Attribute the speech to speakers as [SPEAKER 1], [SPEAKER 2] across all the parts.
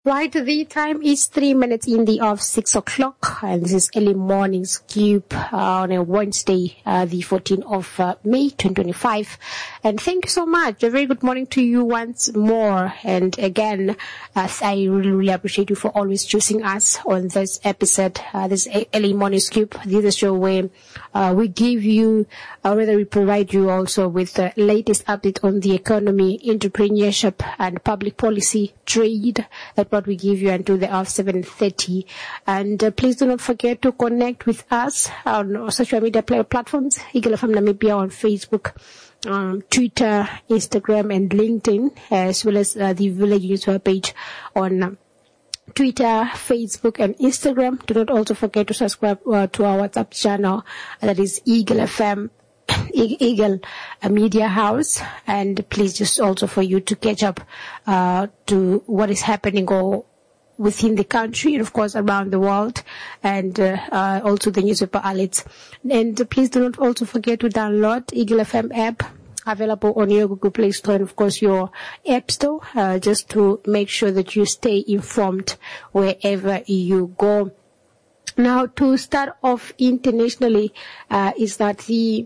[SPEAKER 1] Right, the time is 3 minutes in the of 6 o'clock, and this is early morning scoop on a Wednesday, the 14th of May 2025. And thank you so much. A very good morning to you once more. And again, I really appreciate you for always choosing us on this episode, this early morning scoop. This is a show where we give you, whether we provide you also with the latest update on the economy, entrepreneurship, and public policy, trade. That's what we give you until the hour 7:30. And please do not forget to connect with us on social media platforms, Eagle FM Namibia on Facebook, Twitter, Instagram, and LinkedIn, as well as the Village News webpage on Twitter, Facebook, and Instagram. Do not also forget to subscribe to our WhatsApp channel, that is Eagle FM, Eagle Media House. And please, just also for you to catch up to what is happening or within the country and of course around the world, and also the newspaper outlets. And please do not also forget to download Eagle FM app, available on your Google Play Store and of course your App Store, just to make sure that you stay informed wherever you go. Now, to start off internationally, is that the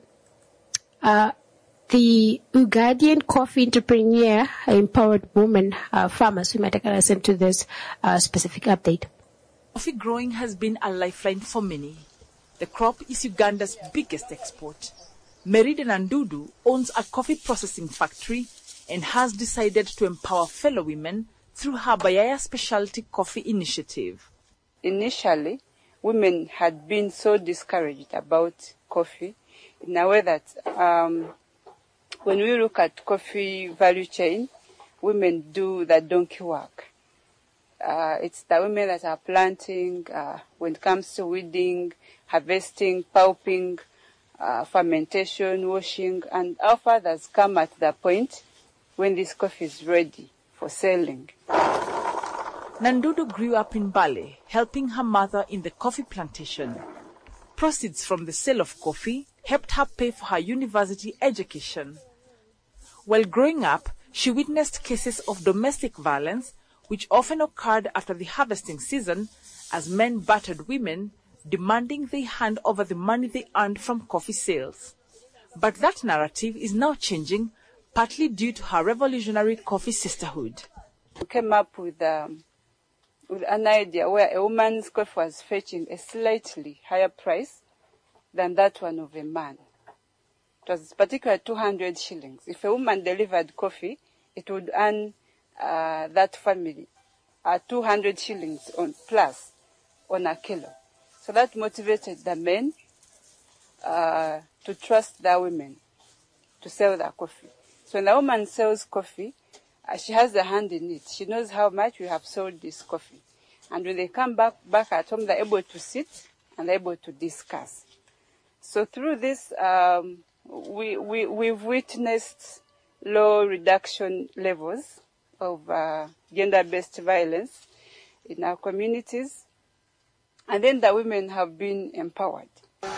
[SPEAKER 1] Ugandan coffee entrepreneur empowered women farmers. We might take a listen to this specific update.
[SPEAKER 2] Coffee growing has been a lifeline for many. The crop is Uganda's biggest export. Merida Nandudu owns a coffee processing factory and has decided to empower fellow women through her Bayaya Specialty Coffee initiative.
[SPEAKER 3] Initially, women had been so discouraged about coffee in a way that when we look at coffee value chain, women do the donkey work. It's the women that are planting, when it comes to weeding, harvesting, pulping, fermentation, washing, and our fathers come at the point when this coffee is ready for selling.
[SPEAKER 2] Nandudu grew up in Bale, helping her mother in the coffee plantation. Proceeds from the sale of coffee helped her pay for her university education. While growing up, she witnessed cases of domestic violence, which often occurred after the harvesting season, as men battered women, demanding they hand over the money they earned from coffee sales. But that narrative is now changing, partly due to her revolutionary coffee sisterhood.
[SPEAKER 3] We came up with an idea where a woman's coffee was fetching a slightly higher price than that one of a man. It was particularly 200 shillings. If a woman delivered coffee, it would earn that family 200 shillings plus on a kilo. So that motivated the men to trust the women to sell their coffee. So when a woman sells coffee, she has a hand in it. She knows how much we have sold this coffee. And when they come back at home, they're able to sit and they're able to discuss. So through this, we've witnessed low reduction levels of gender-based violence in our communities, and then the women have been empowered.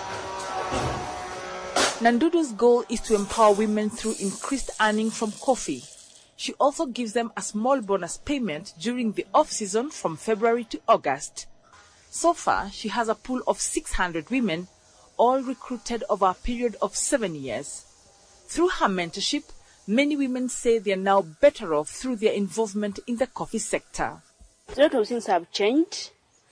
[SPEAKER 2] Nandudu's goal is to empower women through increased earning from coffee. She also gives them a small bonus payment during the off-season from February to August. So far, she has a pool of 600 women, all recruited over a period of 7 years. Through her mentorship, many women say they are now better off through their involvement in the coffee sector.
[SPEAKER 4] A lot of things have changed.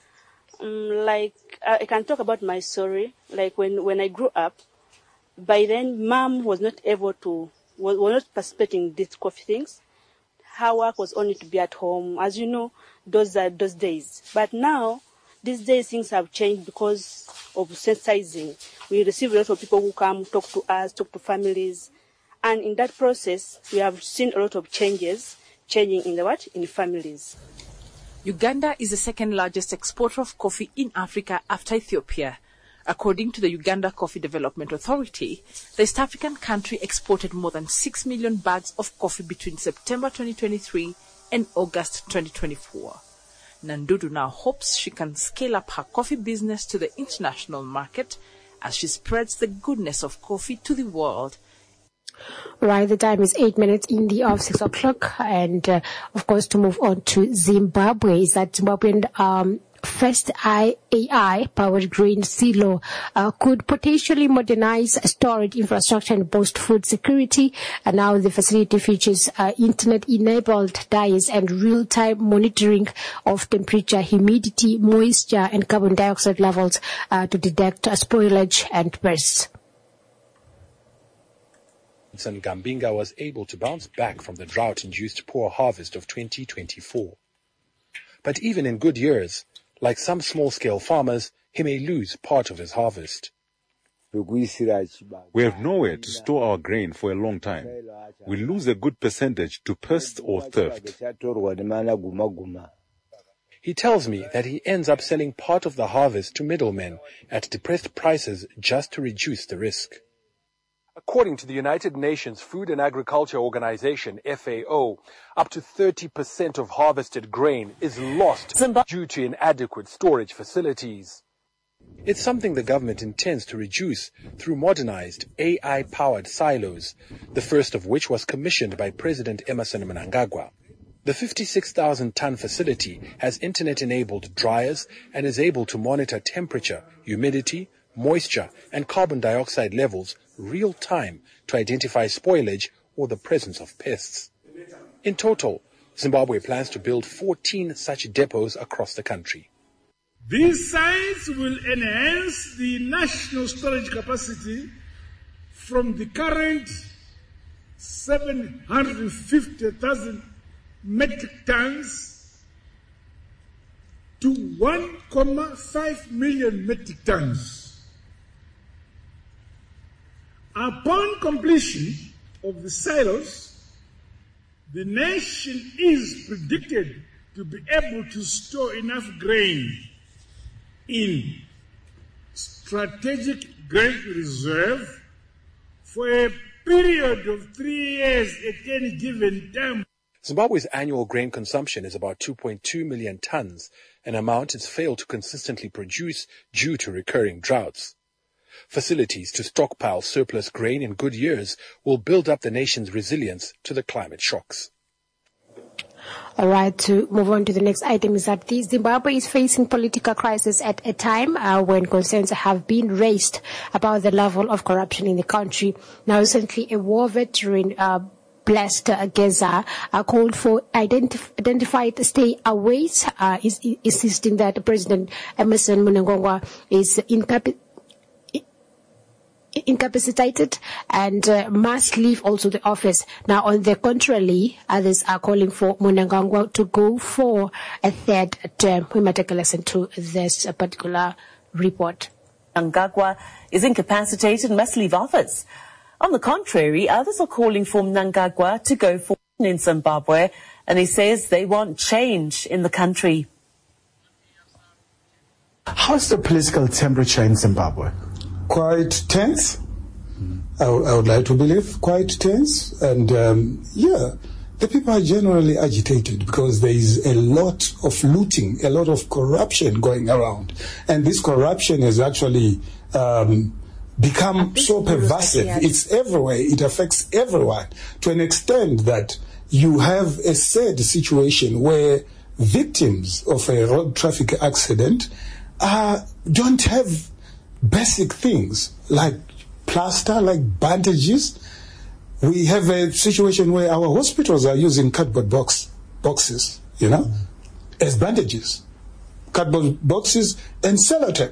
[SPEAKER 4] I can talk about my story. Like when I grew up, by then mom was not participating in these coffee things. Her work was only to be at home. As you know, those days. But now, these days things have changed because of sensitizing. We receive a lot of people who come, talk to us, talk to families. And in that process, we have seen a lot of changes changing in families.
[SPEAKER 2] Uganda is the second largest exporter of coffee in Africa after Ethiopia. According to the Uganda Coffee Development Authority, the East African country exported more than 6 million bags of coffee between September 2023 and August 2024. Nandudu now hopes she can scale up her coffee business to the international market as she spreads the goodness of coffee to the world.
[SPEAKER 1] Right, the time is 8 minutes in the of 6 o'clock, and of course to move on to Zimbabwe, is that Zimbabwean first AI powered grain silo could potentially modernize storage infrastructure and boost food security. And now the facility features internet enabled dyes and real-time monitoring of temperature, humidity, moisture and carbon dioxide levels to detect spoilage and pests.
[SPEAKER 5] Gambinga was able to bounce back from the drought-induced poor harvest of 2024. But even in good years, like some small-scale farmers, he may lose part of his harvest.
[SPEAKER 6] We have nowhere to store our grain for a long time. We lose a good percentage to pests or theft.
[SPEAKER 5] He tells me that he ends up selling part of the harvest to middlemen at depressed prices just to reduce the risk. According to the United Nations Food and Agriculture Organization, FAO, up to 30% of harvested grain is lost due to inadequate storage facilities. It's something the government intends to reduce through modernized AI-powered silos, the first of which was commissioned by President Emmerson Mnangagwa. The 56,000-ton facility has internet-enabled dryers and is able to monitor temperature, humidity, moisture, and carbon dioxide levels real-time to identify spoilage or the presence of pests. In total, Zimbabwe plans to build 14 such depots across the country.
[SPEAKER 7] These sites will enhance the national storage capacity from the current 750,000 metric tons to 1.5 million metric tons. Upon completion of the silos, the nation is predicted to be able to store enough grain in strategic grain reserve for a period of 3 years at any given time.
[SPEAKER 5] Zimbabwe's annual grain consumption is about 2.2 million tons, an amount it's failed to consistently produce due to recurring droughts. Facilities to stockpile surplus grain in good years will build up the nation's resilience to the climate shocks.
[SPEAKER 1] All right, to move on to the next item is that Zimbabwe is facing political crisis at a time when concerns have been raised about the level of corruption in the country. Now, recently, a war veteran, Blessed Geza, called for identified stay-aways, insisting that President Emmerson Mnangagwa is incapacitated and must leave also the office. Now, on the contrary, others are calling for Mnangagwa to go for a third term. We might take a listen to this particular report.
[SPEAKER 8] Mnangagwa is incapacitated and must leave office. On the contrary, others are calling for Mnangagwa to go for in Zimbabwe, and he says they want change in the country.
[SPEAKER 9] How's the political temperature in Zimbabwe?
[SPEAKER 10] Quite tense. I would like to believe quite tense. And the people are generally agitated because there is a lot of looting, a lot of corruption going around. And this corruption has actually become so pervasive. It's everywhere. It affects everyone to an extent that you have a sad situation where victims of a road traffic accident don't have basic things like plaster, like bandages. We have a situation where our hospitals are using cardboard boxes, as bandages. Cardboard boxes and sellotape.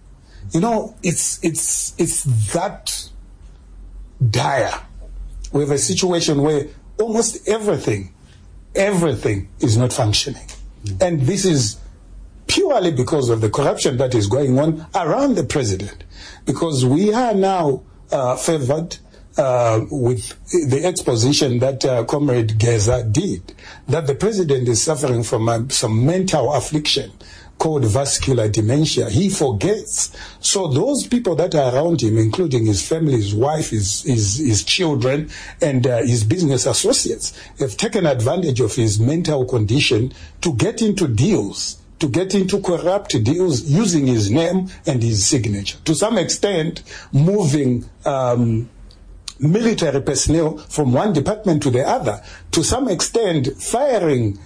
[SPEAKER 10] It's that dire. We have a situation where almost everything is not functioning. And this is purely because of the corruption that is going on around the president. Because we are now favored with the exposition that Comrade Geza did, that the president is suffering from some mental affliction called vascular dementia. He forgets. So those people that are around him, including his family, his wife, his children, and his business associates, have taken advantage of his mental condition to get into deals, to get into corrupt deals using his name and his signature. To some extent, moving military personnel from one department to the other, to some extent firing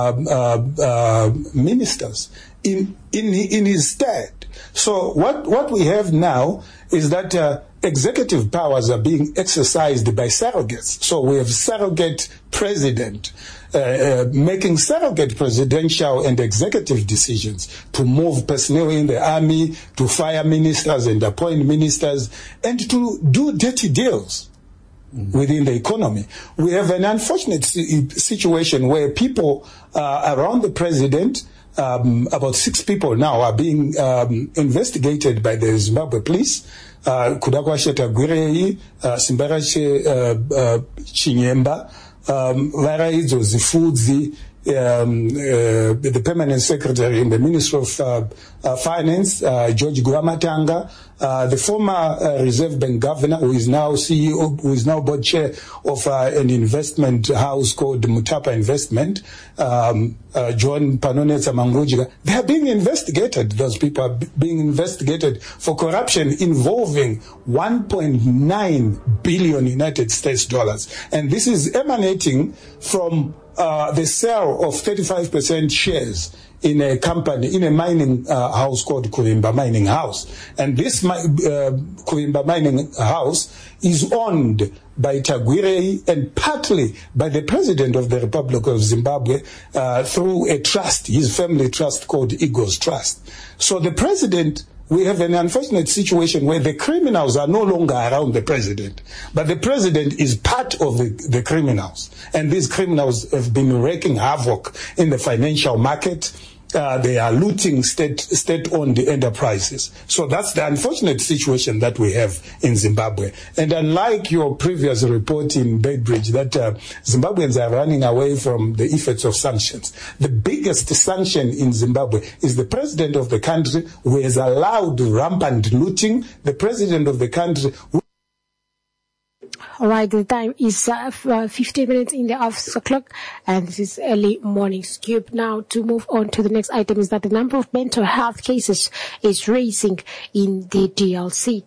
[SPEAKER 10] ministers in his stead. So what we have now is that executive powers are being exercised by surrogates. So we have surrogate president making surrogate presidential and executive decisions to move personnel in the army, to fire ministers and appoint ministers, and to do dirty deals within the economy. We have an unfortunate situation where people around the president, about 6 people now, are being investigated by the Zimbabwe police. Kudakwashe Tagwirei, Simbarache Chinyemba, Varaidzo Zifudzi, the permanent secretary in the Ministry of Finance, George Guamatanga, the former Reserve Bank governor, who is now CEO, who is now board chair of an investment house called Mutapa Investment, John Panonetsa Mangujiga. They are being investigated. Those people are being investigated for corruption involving 1.9 billion United States dollars. And this is emanating from the sale of 35% shares in a company, in a mining house called Kuvimba Mining House. And this Kuvimba Mining House is owned by Tagwirei and partly by the President of the Republic of Zimbabwe through a trust, his family trust called Eagles Trust. So the President, we have an unfortunate situation where the criminals are no longer around the president, but the president is part of the criminals. And these criminals have been wreaking havoc in the financial market. They are looting state-owned enterprises. So that's the unfortunate situation that we have in Zimbabwe. And unlike your previous report in Beitbridge that Zimbabweans are running away from the effects of sanctions, the biggest sanction in Zimbabwe is the president of the country, who has allowed rampant looting, the president of the country who...
[SPEAKER 1] All right, the time is 15 minutes in the after 6 o'clock, and this is early morning scoop. Now, to move on to the next item is that the number of mental health cases is rising in the DRC.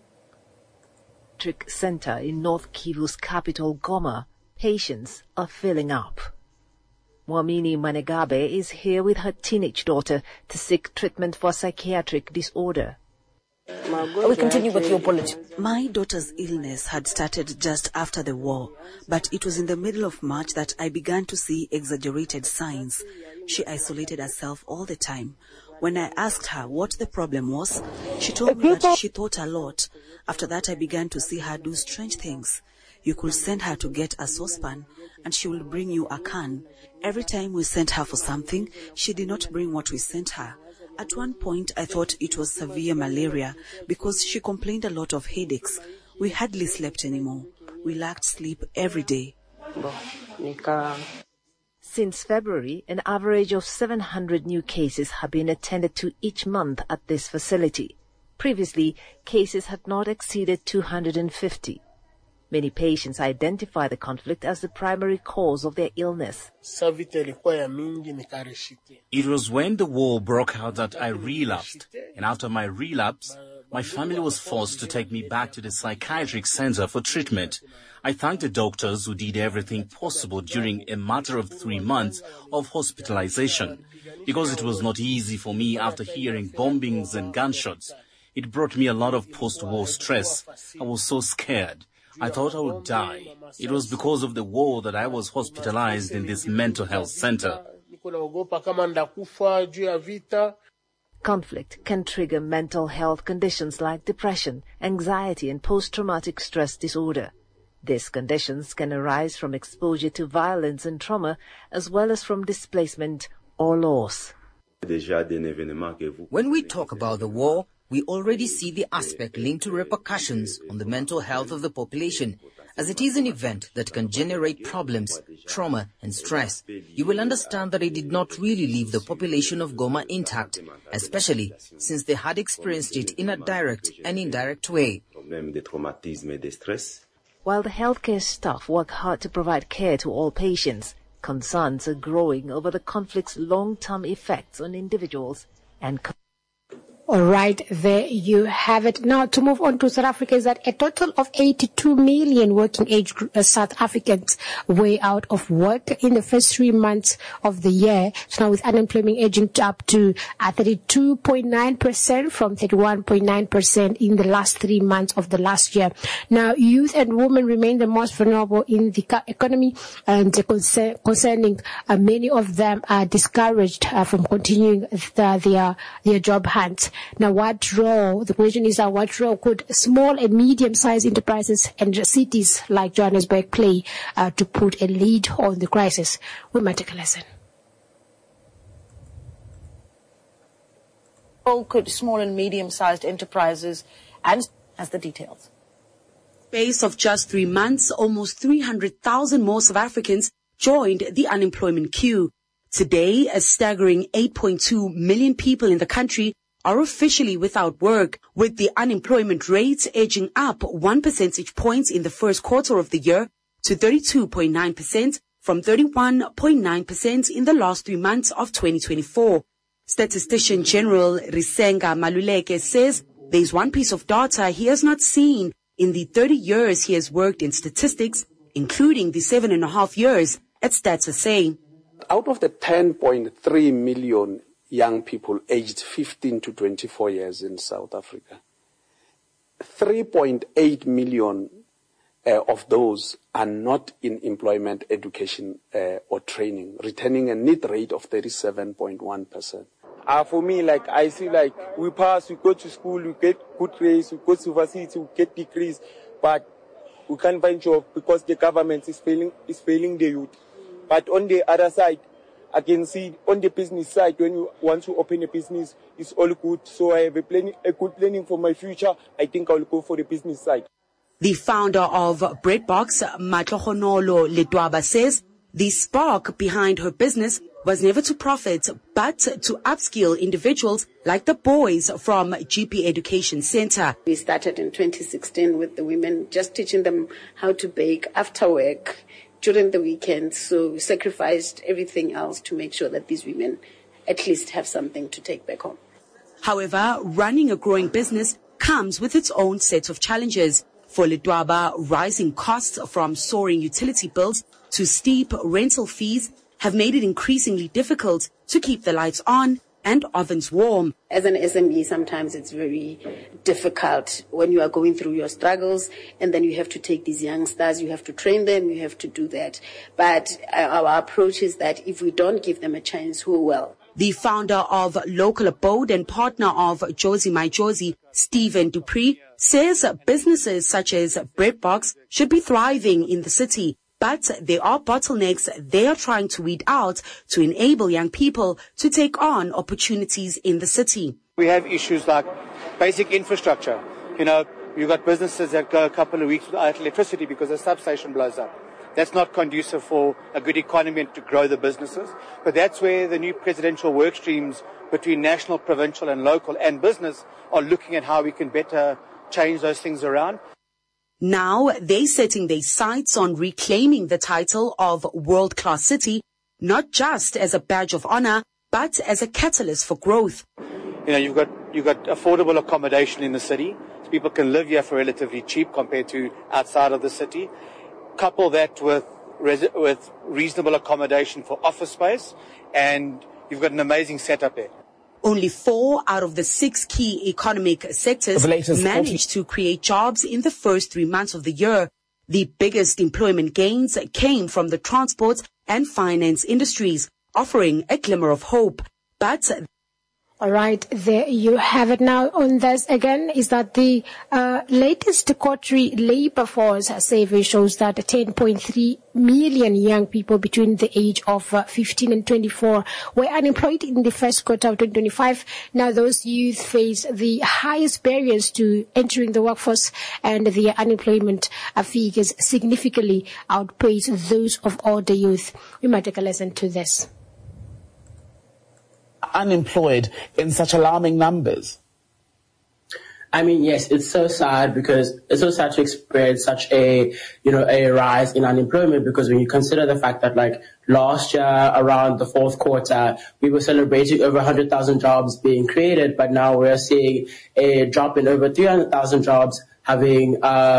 [SPEAKER 11] Center in North Kivu's capital, Goma, patients are filling up. Mwamini Manegabe is here with her teenage daughter to seek treatment for psychiatric disorder.
[SPEAKER 12] We continue with your bulletin.
[SPEAKER 13] My daughter's illness had started just after the war, but it was in the middle of March that I began to see exaggerated signs. She isolated herself all the time. When I asked her what the problem was, she told me that she thought a lot. After that, I began to see her do strange things. You could send her to get a saucepan, and she will bring you a can. Every time we sent her for something, she did not bring what we sent her. At one point, I thought it was severe malaria because she complained a lot of headaches. We hardly slept anymore. We lacked sleep every day.
[SPEAKER 11] Since February, an average of 700 new cases have been attended to each month at this facility. Previously, cases had not exceeded 250. Many patients identify the conflict as the primary cause of their illness.
[SPEAKER 14] It was when the war broke out that I relapsed, and after my relapse, my family was forced to take me back to the psychiatric center for treatment. I thank the doctors who did everything possible during a matter of 3 months of hospitalization, because it was not easy for me after hearing bombings and gunshots. It brought me a lot of post-war stress. I was so scared. I thought I would die. It was because of the war that I was hospitalized in this mental health center.
[SPEAKER 11] Conflict can trigger mental health conditions like depression, anxiety, and post-traumatic stress disorder. These conditions can arise from exposure to violence and trauma, as well as from displacement or loss.
[SPEAKER 12] When we talk about the war, we already see the aspect linked to repercussions on the mental health of the population, as it is an event that can generate problems, trauma, and stress. You will understand that it did not really leave the population of Goma intact, especially since they had experienced it in a direct and indirect way.
[SPEAKER 11] While the healthcare staff work hard to provide care to all patients, concerns are growing over the conflict's long-term effects on individuals and communities.
[SPEAKER 1] All right, there you have it. Now, to move on to South Africa, is that a total of 82 million working age South Africans were out of work in the first 3 months of the year. So now with unemployment edging up to 32.9% from 31.9% in the last 3 months of the last year. Now, youth and women remain the most vulnerable in the economy, and concerning many of them are discouraged from continuing their job hunt. Now, the question is, what role could small and medium-sized enterprises and cities like Johannesburg play to put a lead on the crisis? We might take a lesson.
[SPEAKER 15] Role could small and medium-sized enterprises, and as the details.
[SPEAKER 13] Space of just 3 months, almost 300,000 more South Africans joined the unemployment queue. Today, a staggering 8.2 million people in the country are officially without work, with the unemployment rate edging up 1 percentage point in the first quarter of the year to 32.9% from 31.9% in the last 3 months of 2024. Statistician General Risenga Maluleke says there's one piece of data he has not seen in the 30 years he has worked in statistics, including the 7.5 years at Stats SA.
[SPEAKER 16] Out of the 10.3 million young people aged 15 to 24 years in South Africa, 3.8 million of those are not in employment, education or training, returning a net rate of 37.1%.
[SPEAKER 17] For me, I see we pass, we go to school, we get good grades, we go to university, we get degrees, but we can't find job because the government is failing the youth. But on the other side, I can see on the business side, when you want to open a business, it's all good. So I have a good planning for my future. I think I'll go for the business side.
[SPEAKER 13] The founder of Breadbox, Matlohonolo Letwaba, says the spark behind her business was never to profit, but to upskill individuals like the boys from GP Education Center.
[SPEAKER 18] We started in 2016 with the women, just teaching them how to bake after work, during the weekends. So we sacrificed everything else to make sure that these women at least have something to take back home.
[SPEAKER 13] However, running a growing business comes with its own set of challenges. For Letwaba, rising costs from soaring utility bills to steep rental fees have made it increasingly difficult to keep the lights on and ovens warm.
[SPEAKER 18] As an SME, sometimes it's very difficult when you are going through your struggles, and then you have to take these youngsters, you have to train them, you have to do that. But our approach is that if we don't give them a chance, who will?
[SPEAKER 13] The founder of Local Abode and partner of Josie My Josie, Stephen Dupree, says businesses such as Breadbox should be thriving in the city. But there are bottlenecks they are trying to weed out to enable young people to take on opportunities in the city.
[SPEAKER 19] We have issues like basic infrastructure. You've got businesses that go a couple of weeks without electricity because a substation blows up. That's not conducive for a good economy and to grow the businesses. But that's where the new presidential work streams between national, provincial and local and business are looking at how we can better change those things around.
[SPEAKER 13] Now they're setting their sights on reclaiming the title of world-class city, not just as a badge of honor, but as a catalyst for growth.
[SPEAKER 19] You've got affordable accommodation in the city. So people can live here for relatively cheap compared to outside of the city. Couple that with reasonable accommodation for office space, and you've got an amazing setup there.
[SPEAKER 13] Only 4 out of the 6 key economic sectors managed to create jobs in the first 3 months of the year. The biggest employment gains came from the transport and finance industries, offering a glimmer of hope. But
[SPEAKER 1] all right, there you have it. Now on this again is that the latest Kotri labor force survey shows that 10.3 million young people between the age of 15 and 24 were unemployed in the first quarter of 2025. Now those youth face the highest barriers to entering the workforce, and their unemployment figures significantly outpace those of older youth. We might take a lesson to this.
[SPEAKER 20] Unemployed in such alarming numbers? I mean, yes, it's so sad because it's so sad to experience such a rise in unemployment, because when you consider the fact that like last year around the fourth quarter, we were celebrating over 100,000 jobs being created, but now we're seeing a drop in over 300,000 jobs having,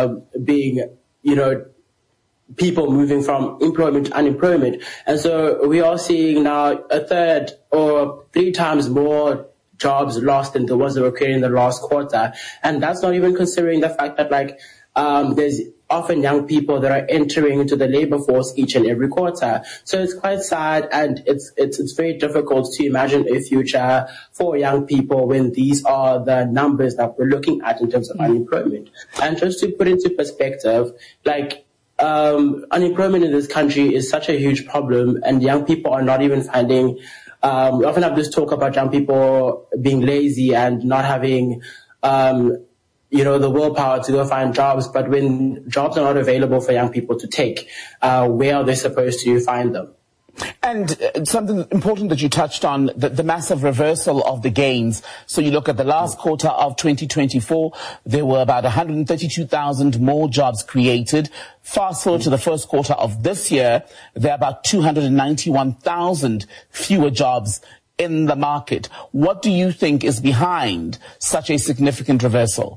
[SPEAKER 20] people moving from employment to unemployment. And so we are seeing now a third or 3 times more jobs lost than the ones that were created in the last quarter. And that's not even considering the fact that there's often young people that are entering into the labor force each and every quarter. So it's quite sad, and it's very difficult to imagine a future for young people when these are the numbers that we're looking at in terms of unemployment. And just to put into perspective, unemployment in this country is such a huge problem, and young people are not even finding. We often have this talk about young people being lazy and not having, the willpower to go find jobs. But when jobs are not available for young people to take, where are they supposed to find them?
[SPEAKER 2] And something important that you touched on, the massive reversal of the gains. So you look at the last quarter of 2024, there were about 132,000 more jobs created. Fast forward to the first quarter of this year, there are about 291,000 fewer jobs in the market. What do you think is behind such a significant reversal?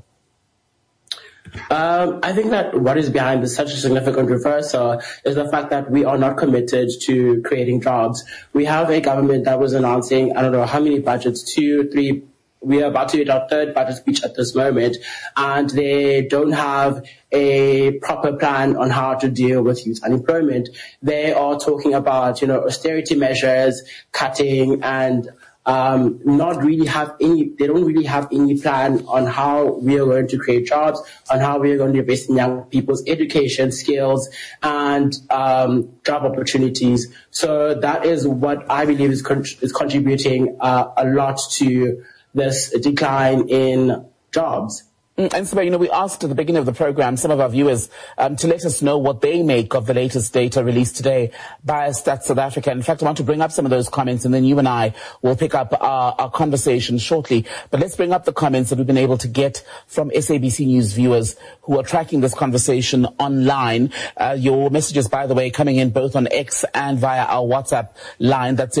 [SPEAKER 20] I think that what is behind such a significant reversal is the fact that we are not committed to creating jobs. We have a government that was announcing, I don't know how many budgets, 2, 3, we are about to hit our 3rd budget speech at this moment, and they don't have a proper plan on how to deal with youth unemployment. They are talking about, austerity measures, cutting, and they don't really have any plan on how we are going to create jobs, on how we are going to invest in young people's education, skills, and job opportunities. So that is what I believe is contributing a lot to this decline in jobs.
[SPEAKER 2] And Siba, we asked at the beginning of the program some of our viewers to let us know what they make of the latest data released today by Stats South Africa. In fact, I want to bring up some of those comments, and then you and I will pick up our conversation shortly. But let's bring up the comments that we've been able to get from SABC News viewers who are tracking this conversation online. Your messages, by the way, coming in both on X and via our WhatsApp line. That's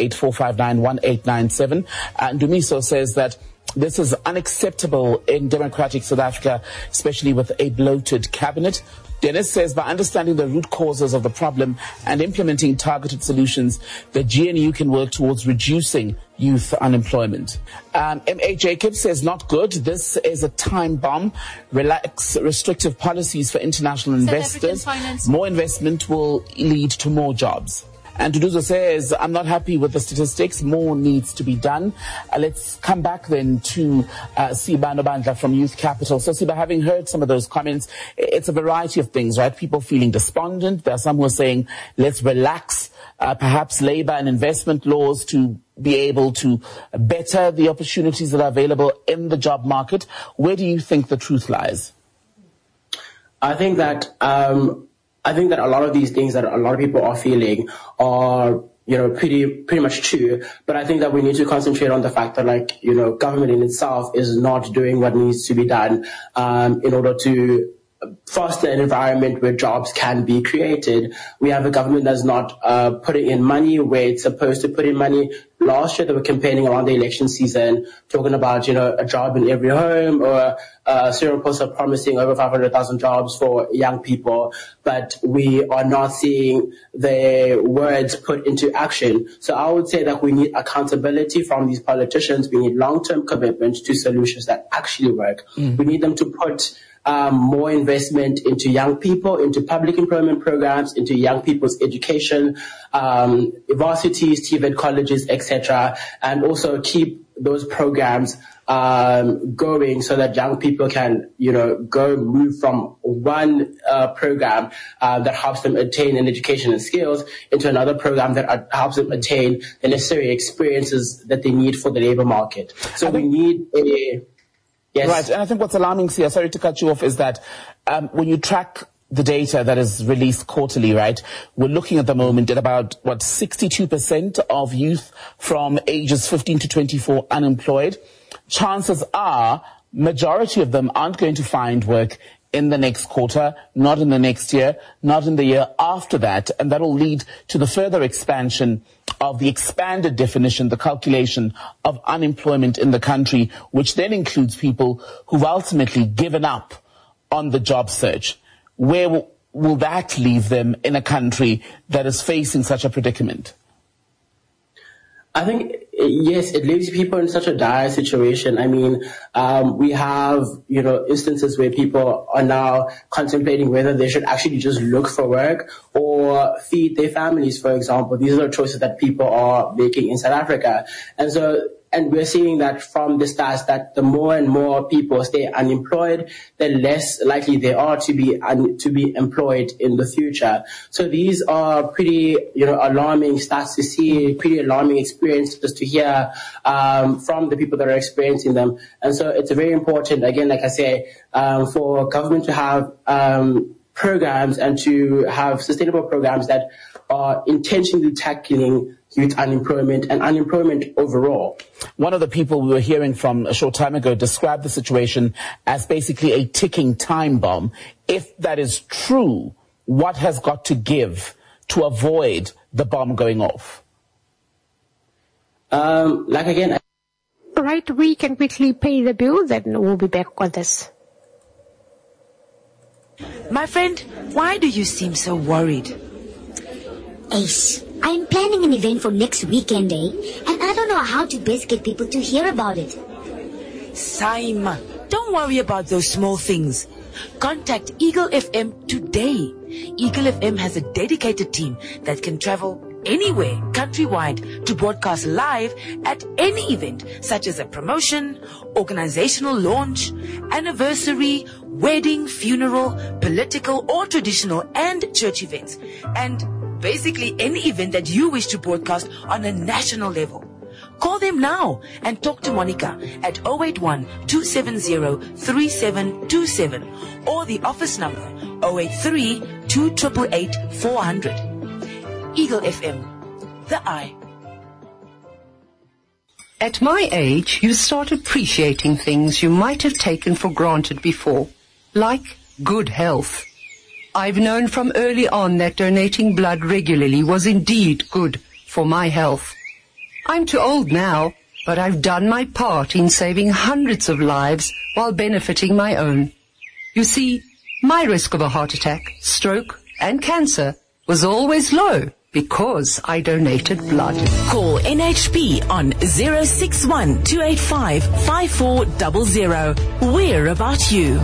[SPEAKER 2] 078-459-1897. Ndumiso says that this is unacceptable in democratic South Africa, especially with a bloated cabinet. Dennis says, by understanding the root causes of the problem and implementing targeted solutions, the GNU can work towards reducing youth unemployment. M.A. Jacobs says, not good. This is a time bomb. Relax restrictive policies for international investors. More investment will lead to more jobs. And Duduzo says, I'm not happy with the statistics. More needs to be done. Let's come back then to Siba Nobandla from Youth Capital. So Siba, having heard some of those comments, it's a variety of things, right? People feeling despondent. There are some who are saying, let's relax perhaps labor and investment laws to be able to better the opportunities that are available in the job market. Where do you think the truth lies?
[SPEAKER 20] I think that a lot of these things that a lot of people are feeling are, pretty much true. But I think that we need to concentrate on the fact that, government in itself is not doing what needs to be done in order to foster an environment where jobs can be created. We have a government that's not putting in money where it's supposed to put in money. Last year, they were campaigning around the election season, talking about, a job in every home, or Cyril Ramaphosa promising over 500,000 jobs for young people. But we are not seeing the words put into action. So I would say that we need accountability from these politicians. We need long-term commitment to solutions that actually work. We need them to put more investment into young people, into public employment programs, into young people's education, varsities, TVET colleges, etc., and also keep those programs going so that young people can, move from one program that helps them attain an education and skills into another program that helps them attain the necessary experiences that they need for the labor market. So we need a... Yes.
[SPEAKER 2] Right, and I think what's alarming, Sia, sorry to cut you off, is that when you track the data that is released quarterly, right, we're looking at the moment at about, 62% of youth from ages 15 to 24 unemployed. Chances are
[SPEAKER 21] majority of them aren't going to find work in the next quarter, not in the next year, not in the year after that, and that will lead to the further expansion of the expanded definition, the calculation of unemployment in the country, which then includes people who've ultimately given up on the job search. Where will that leave them in a country that is facing such a predicament?
[SPEAKER 20] I think, yes, it leaves people in such a dire situation. I mean, we have, instances where people are now contemplating whether they should actually just look for work or feed their families, for example. These are choices that people are making in South Africa. And we're seeing that from the stats that the more and more people stay unemployed, the less likely they are to be employed in the future. So these are pretty, alarming stats to see, pretty alarming experiences to hear from the people that are experiencing them. And so it's very important, again, like I say, for government to have programs and to have sustainable programs that are intentionally tackling youth unemployment and unemployment overall.
[SPEAKER 21] One of the people we were hearing from a short time ago described the situation as basically a ticking time bomb. If that is true, what has got to give to avoid the bomb going off?
[SPEAKER 1] All right, we can quickly pay the bill, then we'll be back on this.
[SPEAKER 22] My friend, why do you seem so worried?
[SPEAKER 23] Ace, I'm planning an event for next weekend, and I don't know how to best get people to hear about it.
[SPEAKER 22] Saima, don't worry about those small things. Contact Eagle FM today. Eagle FM has a dedicated team that can travel anywhere countrywide to broadcast live at any event, such as a promotion, organizational launch, anniversary, wedding, funeral, political or traditional and church events, and basically any event that you wish to broadcast on a national level. Call them now and talk to Monica at 081-270-3727 or the office number 083-2888-400. Eagle FM, the eye.
[SPEAKER 24] At my age, you start appreciating things you might have taken for granted before, like good health. I've known from early on that donating blood regularly was indeed good for my health. I'm too old now, but I've done my part in saving hundreds of lives while benefiting my own. You see, my risk of a heart attack, stroke, and cancer was always low because I donated blood.
[SPEAKER 22] Call NHP on 061-285-5400. We're about you.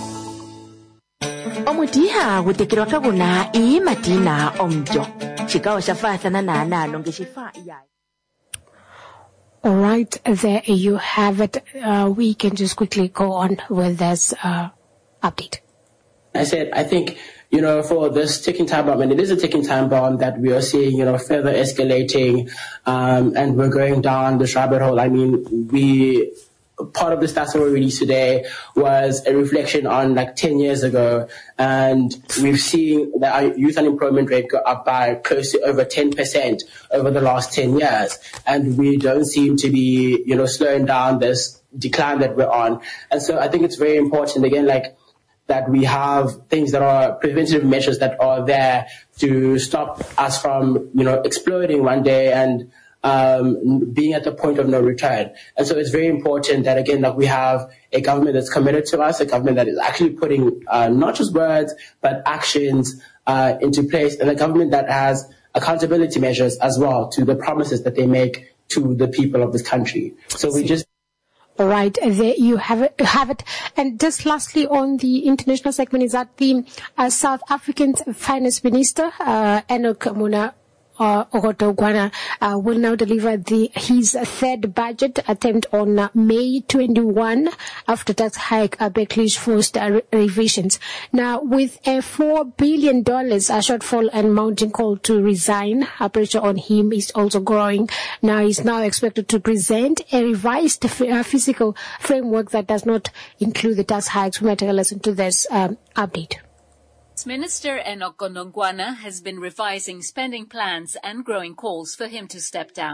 [SPEAKER 25] Omutiha kutekerwa kakuna imatina omjo. Chikawa shafathana na nalo ngeshifa iya.
[SPEAKER 1] All right, there you have it. We can just quickly go on with this update.
[SPEAKER 20] I think, for this ticking time bomb, and it is a ticking time bomb that we are seeing, further escalating, and we're going down this rabbit hole. I mean, part of the stats that were released today was a reflection on 10 years ago, and we've seen that our youth unemployment rate go up by close to over 10% over the last 10 years, and we don't seem to be, slowing down this decline that we're on. And so I think it's very important, again, that we have things that are preventative measures that are there to stop us from, exploding one day and being at the point of no return. And so it's very important that, again, that we have a government that's committed to us, a government that is actually putting not just words, but actions into place, and a government that has accountability measures as well to the promises that they make to the people of this country. So we just...
[SPEAKER 1] All right, there you have it. And just lastly on the international segment is that the South African Finance Minister, Enoch Muna Ogotogwana, will now deliver his third budget attempt on May 21 after tax hike Beckley's forced revisions. Now, with a $4 billion shortfall and mounting call to resign, pressure on him is also growing. Now, he's now expected to present a revised fiscal framework that does not include the tax hikes. We might take a listen to this update.
[SPEAKER 26] Minister Enoch Godongwana has been revising spending plans and growing calls for him to step down.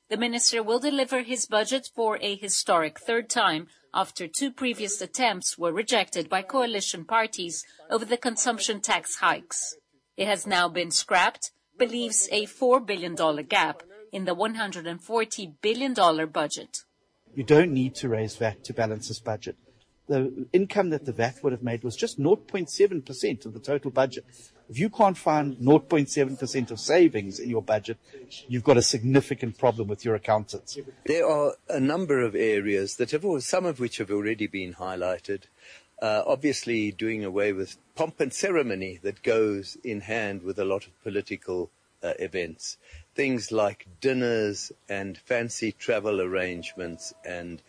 [SPEAKER 26] The minister will deliver his budget for a historic third time after 2 previous attempts were rejected by coalition parties over the consumption tax hikes. It has now been scrapped, believes a $4 billion gap in the $140 billion budget.
[SPEAKER 3] You don't need to raise VAT to balance this budget. The income that the VAT would have made was just 0.7% of the total budget. If you can't find 0.7% of savings in your budget, you've got a significant problem with your accountants.
[SPEAKER 4] There are a number of areas that some of which have already been highlighted. Obviously, doing away with pomp and ceremony that goes in hand with a lot of political events. Things like dinners and fancy travel arrangements and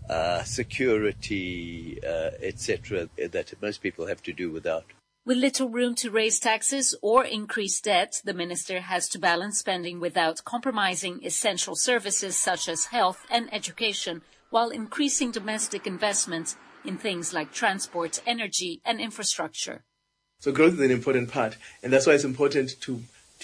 [SPEAKER 4] security, etc., that most people have to do without.
[SPEAKER 26] With little room to raise taxes or increase debt, the minister has to balance spending without compromising essential services such as health and education, while increasing domestic investments in things like transport, energy, and infrastructure.
[SPEAKER 5] So growth is an important part, and that's why it's important to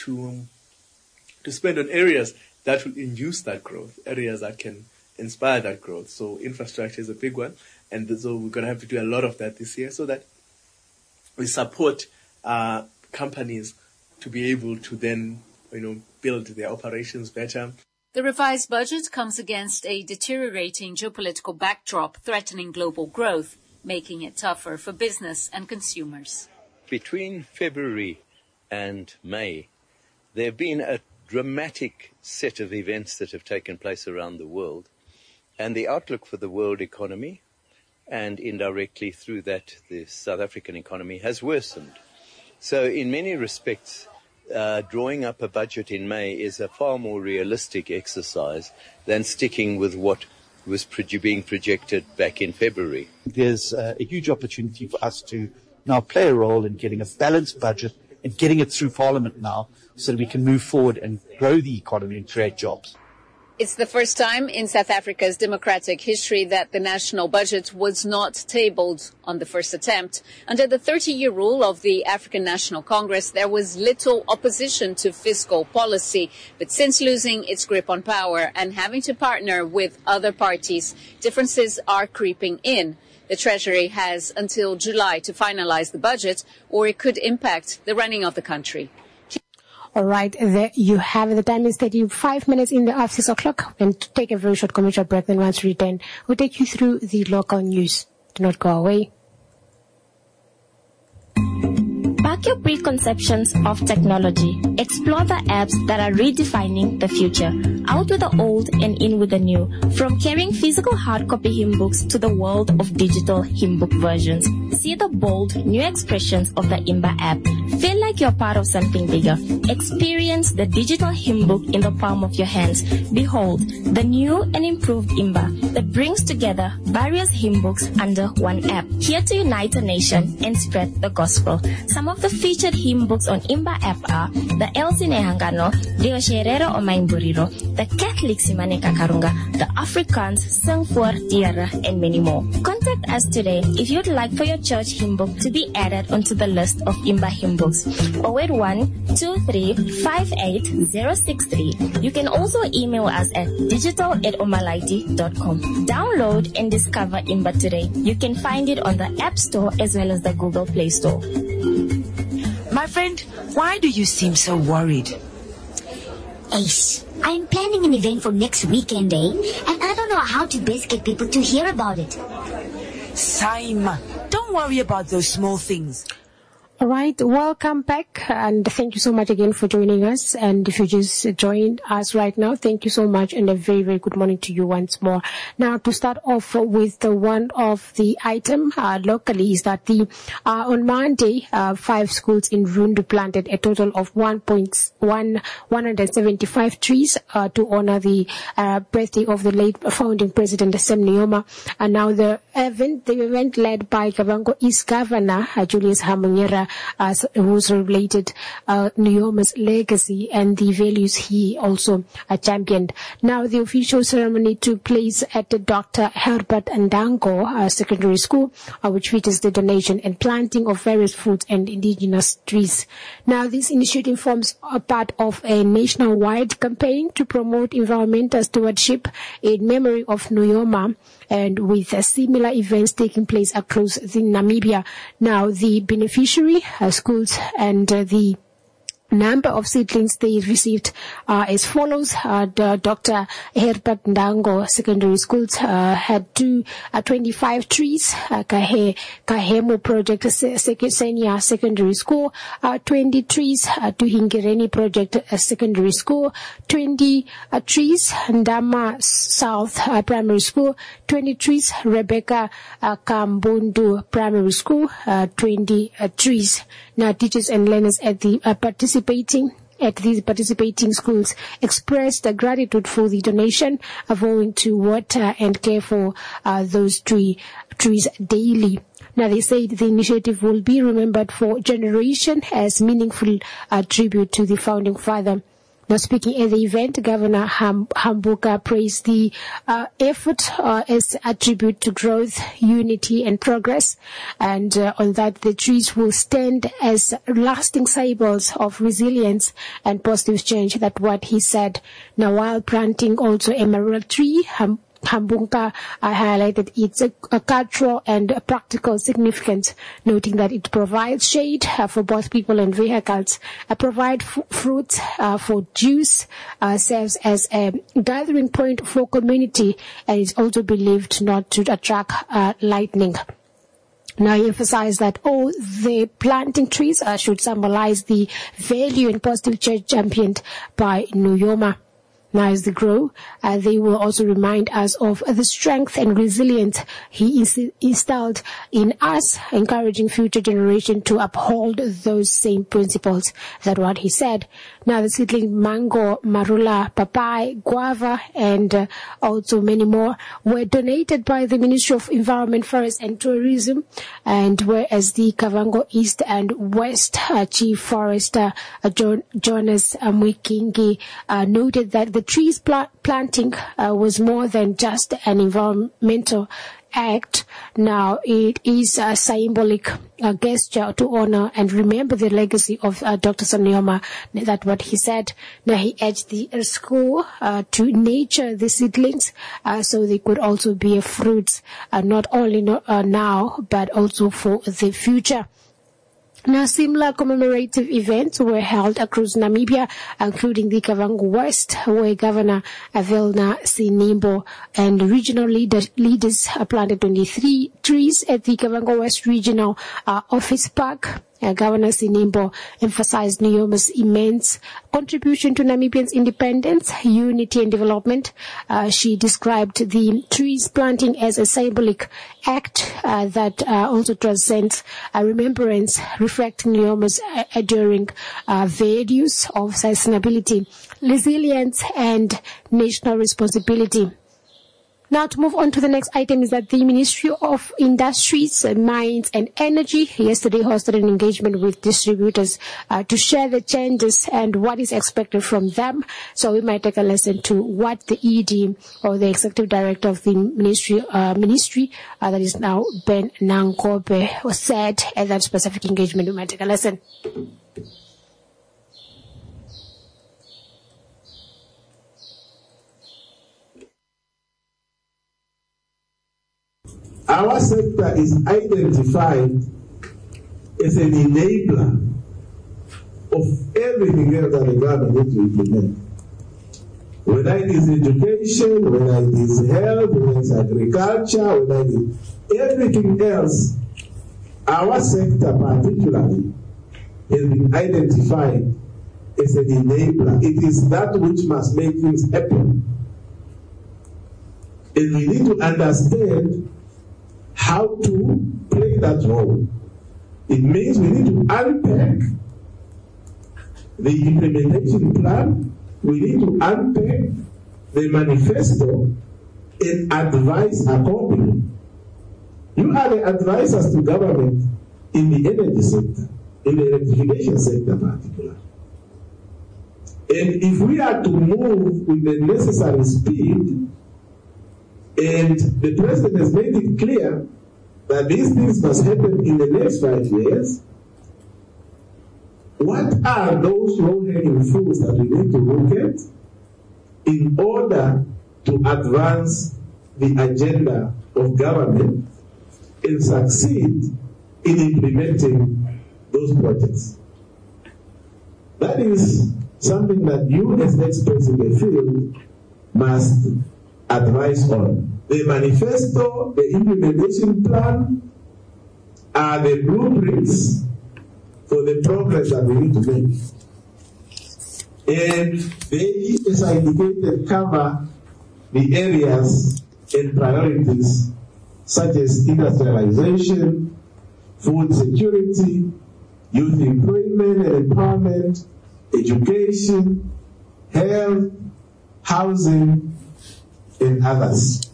[SPEAKER 5] spend on areas that will induce that growth, areas that can inspire that growth. So infrastructure is a big one, and so we're going to have to do a lot of that this year so that we support companies to be able to then, build their operations better.
[SPEAKER 26] The revised budget comes against a deteriorating geopolitical backdrop threatening global growth, making it tougher for business and consumers.
[SPEAKER 4] Between February and May, there have been a dramatic set of events that have taken place around the world, and the outlook for the world economy, and indirectly through that the South African economy, has worsened. So in many respects, drawing up a budget in May is a far more realistic exercise than sticking with what was being projected back in February.
[SPEAKER 3] There's a huge opportunity for us to now play a role in getting a balanced budget and getting it through Parliament now so that we can move forward and grow the economy and create jobs.
[SPEAKER 26] It's the first time in South Africa's democratic history that the national budget was not tabled on the first attempt. Under the 30-year rule of the African National Congress, there was little opposition to fiscal policy. But since losing its grip on power and having to partner with other parties, differences are creeping in. The Treasury has until July to finalize the budget, or it could impact the running of the country.
[SPEAKER 1] All right, there you have it. The time is 35 minutes in the after 6 o'clock. And to take a very short commercial break, then once we return, we'll take you through the local news. Do not go away.
[SPEAKER 6] Park your preconceptions of technology. Explore the apps that are redefining the future. Out with the old and in with the new. From carrying physical hard copy hymn books to the world of digital hymn book versions. See the bold, new expressions of the Imba app. Feel like you're part of something bigger. Experience the digital hymn book in the palm of your hands. Behold, the new and improved Imba that brings together various hymn books under one app. Here to unite a nation and spread the gospel. Some of the featured hymn books on Imba app are the Elsie Nehangano, Deo Sherero Omaimburiro, the Catholic Simane Kakarunga, the Afrikaans Sing voor Tierra, and many more. Contact us today if you'd like for your church hymn book to be added onto the list of Imba hymn books. 081-2358-063. You can also email us at digital@omalaiti.com. Download and discover Imba today. You can find it on the App Store as well as the Google Play Store.
[SPEAKER 22] My friend, why do you seem so worried?
[SPEAKER 23] Ace, I'm planning an event for next weekend, and I don't know how to best get people to hear about it.
[SPEAKER 22] Same. Don't worry about those small things.
[SPEAKER 1] All right, welcome back, and thank you so much again for joining us. And if you just joined us right now, thank you so much, and a very, very good morning to you once more. Now, to start off with the one of the item locally is that on Monday, 5 schools in Rundu planted a total of 175 trees to honor the birthday of the late founding president Sam Nujoma. And now the event led by Kavango East Governor Julius Hamonyera who celebrated Nuyoma's legacy and the values he also championed. Now, the official ceremony took place at the Dr. Herbert Ndango Secondary School, which features the donation and planting of various fruits and indigenous trees. Now, this initiative forms a part of a nationwide campaign to promote environmental stewardship in memory of Nuyoma, and with similar events taking place across Namibia. Now, the beneficiary schools and the number of seedlings they received as follows. The Dr. Herbert Ndango Secondary Schools had 25 trees. Kahemo Project Senior Secondary School, 20 trees. Tuhingireni Project Secondary School, 20 trees. Ndama South Primary School, 20 trees. Rebecca Kambundu Primary School, 20 trees. Now, teachers and learners at the these participating schools expressed gratitude for the donation, vowing to water and care for those trees daily. Now, they say the initiative will be remembered for generation as meaningful tribute to the founding father. Now, speaking at the event, Governor Hambuka praised the effort as a tribute to growth, unity, and progress, and on that the trees will stand as lasting symbols of resilience and positive change. That's what he said. Now, while planting also emerald tree, Hambunka highlighted its a cultural and practical significance, noting that it provides shade for both people and vehicles, provide fruits for juice, serves as a gathering point for community, and is also believed not to attract lightning. Now, he emphasized that all the planting trees should symbolize the value and positive change championed by Nuyoma. Now, as they grow, they will also remind us of the strength and resilience he instilled in us, encouraging future generations to uphold those same principles. That's what he said. Now, the seedling mango, marula, papai, guava, and also many more were donated by the Ministry of Environment, Forest and Tourism, and whereas the Kavango East and West Chief Forester Jonas Mwikingi noted that the trees planting was more than just an environmental act. Now, it is a symbolic gesture to honor and remember the legacy of Dr. Nuyoma. That's what he said. Now, he urged the school to nurture the seedlings so they could also bear fruits, not only now, but also for the future. Now, similar commemorative events were held across Namibia, including the Kavango West, where Governor Avelna Sinimbo and regional leaders planted 23 trees at the Kavango West Regional Office Park. Governor Sinimbo emphasized Nuyoma's immense contribution to Namibians' independence, unity, and development. She described the trees planting as a symbolic act that also transcends remembrance, reflecting Nuyoma's enduring values of sustainability, resilience, and national responsibility. Now, to move on to the next item is that the Ministry of Industries, Mines and Energy yesterday hosted an engagement with distributors to share the changes and what is expected from them. So we might take a listen to what the ED or the Executive Director of the Ministry that is now Ben Nankobe said at that specific engagement. We might take a listen.
[SPEAKER 7] Our sector is identified as an enabler of everything else that the government needs to implement. Whether it is education, whether it is health, whether it is agriculture, whether it is everything else, our sector particularly has been identified as an enabler. It is that which must make things happen. And we need to understand how to play that role. It means we need to unpack the implementation plan, we need to unpack the manifesto and advise accordingly. You are the advisors to government in the energy sector. in the electrification sector particularly. And if we are to move with the necessary speed, and the president has made it clear that these things must happen in the next 5 years, what are those low-hanging fruits that we need to look at in order to advance the agenda of government and succeed in implementing those projects? That is something that you as experts in the field must advise on. The manifesto, the implementation plan are the blueprints for the progress that we need to make. And they, as I indicated, cover the areas and priorities such as industrialization, food security, youth employment and empowerment, education, health, housing, and others.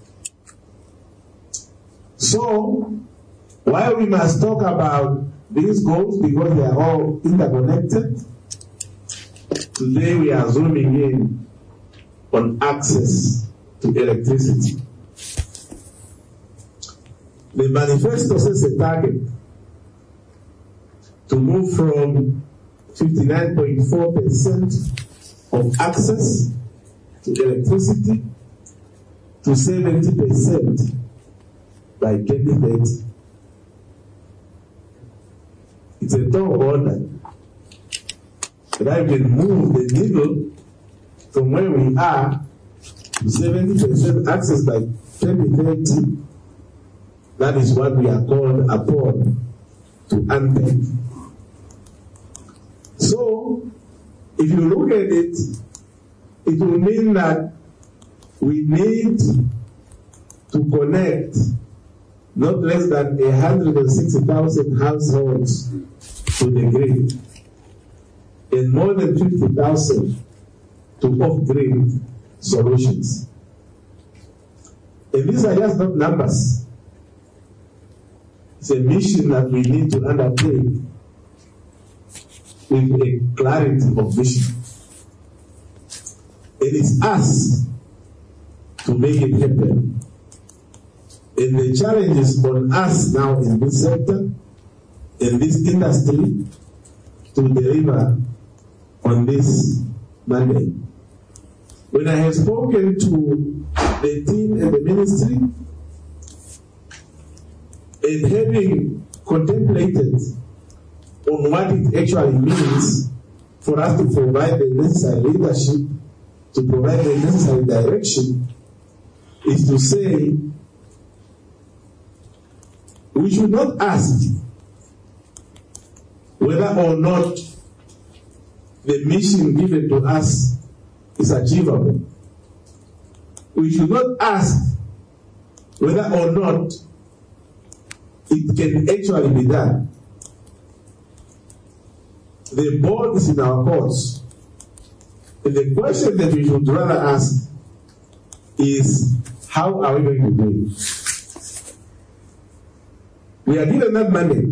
[SPEAKER 7] So, while we must talk about these goals because they are all interconnected, today we are zooming in on access to electricity. The manifesto sets a target to move from 59.4% of access to electricity to 70% by 2030. It's a tall order. But I will move the needle from where we are to 70% access by 2030. That is what we are called upon to unpack. So, if you look at it, it will mean that we need to connect not less than 160,000 households to the grid and more than 50,000 to off-grid solutions. And these are just not numbers. It's a mission that we need to undertake with a clarity of vision. It is us to make it happen. And the challenge is on us now in this sector, in this industry, to deliver on this mandate. When I have spoken to the team and the ministry, and having contemplated on what it actually means for us to provide the necessary leadership, to provide the necessary direction, is to say, we should not ask whether or not the mission given to us is achievable. We should not ask whether or not it can actually be done. The ball is in our courts. And the question that we should rather ask is, how are we going to do it? We are given that money.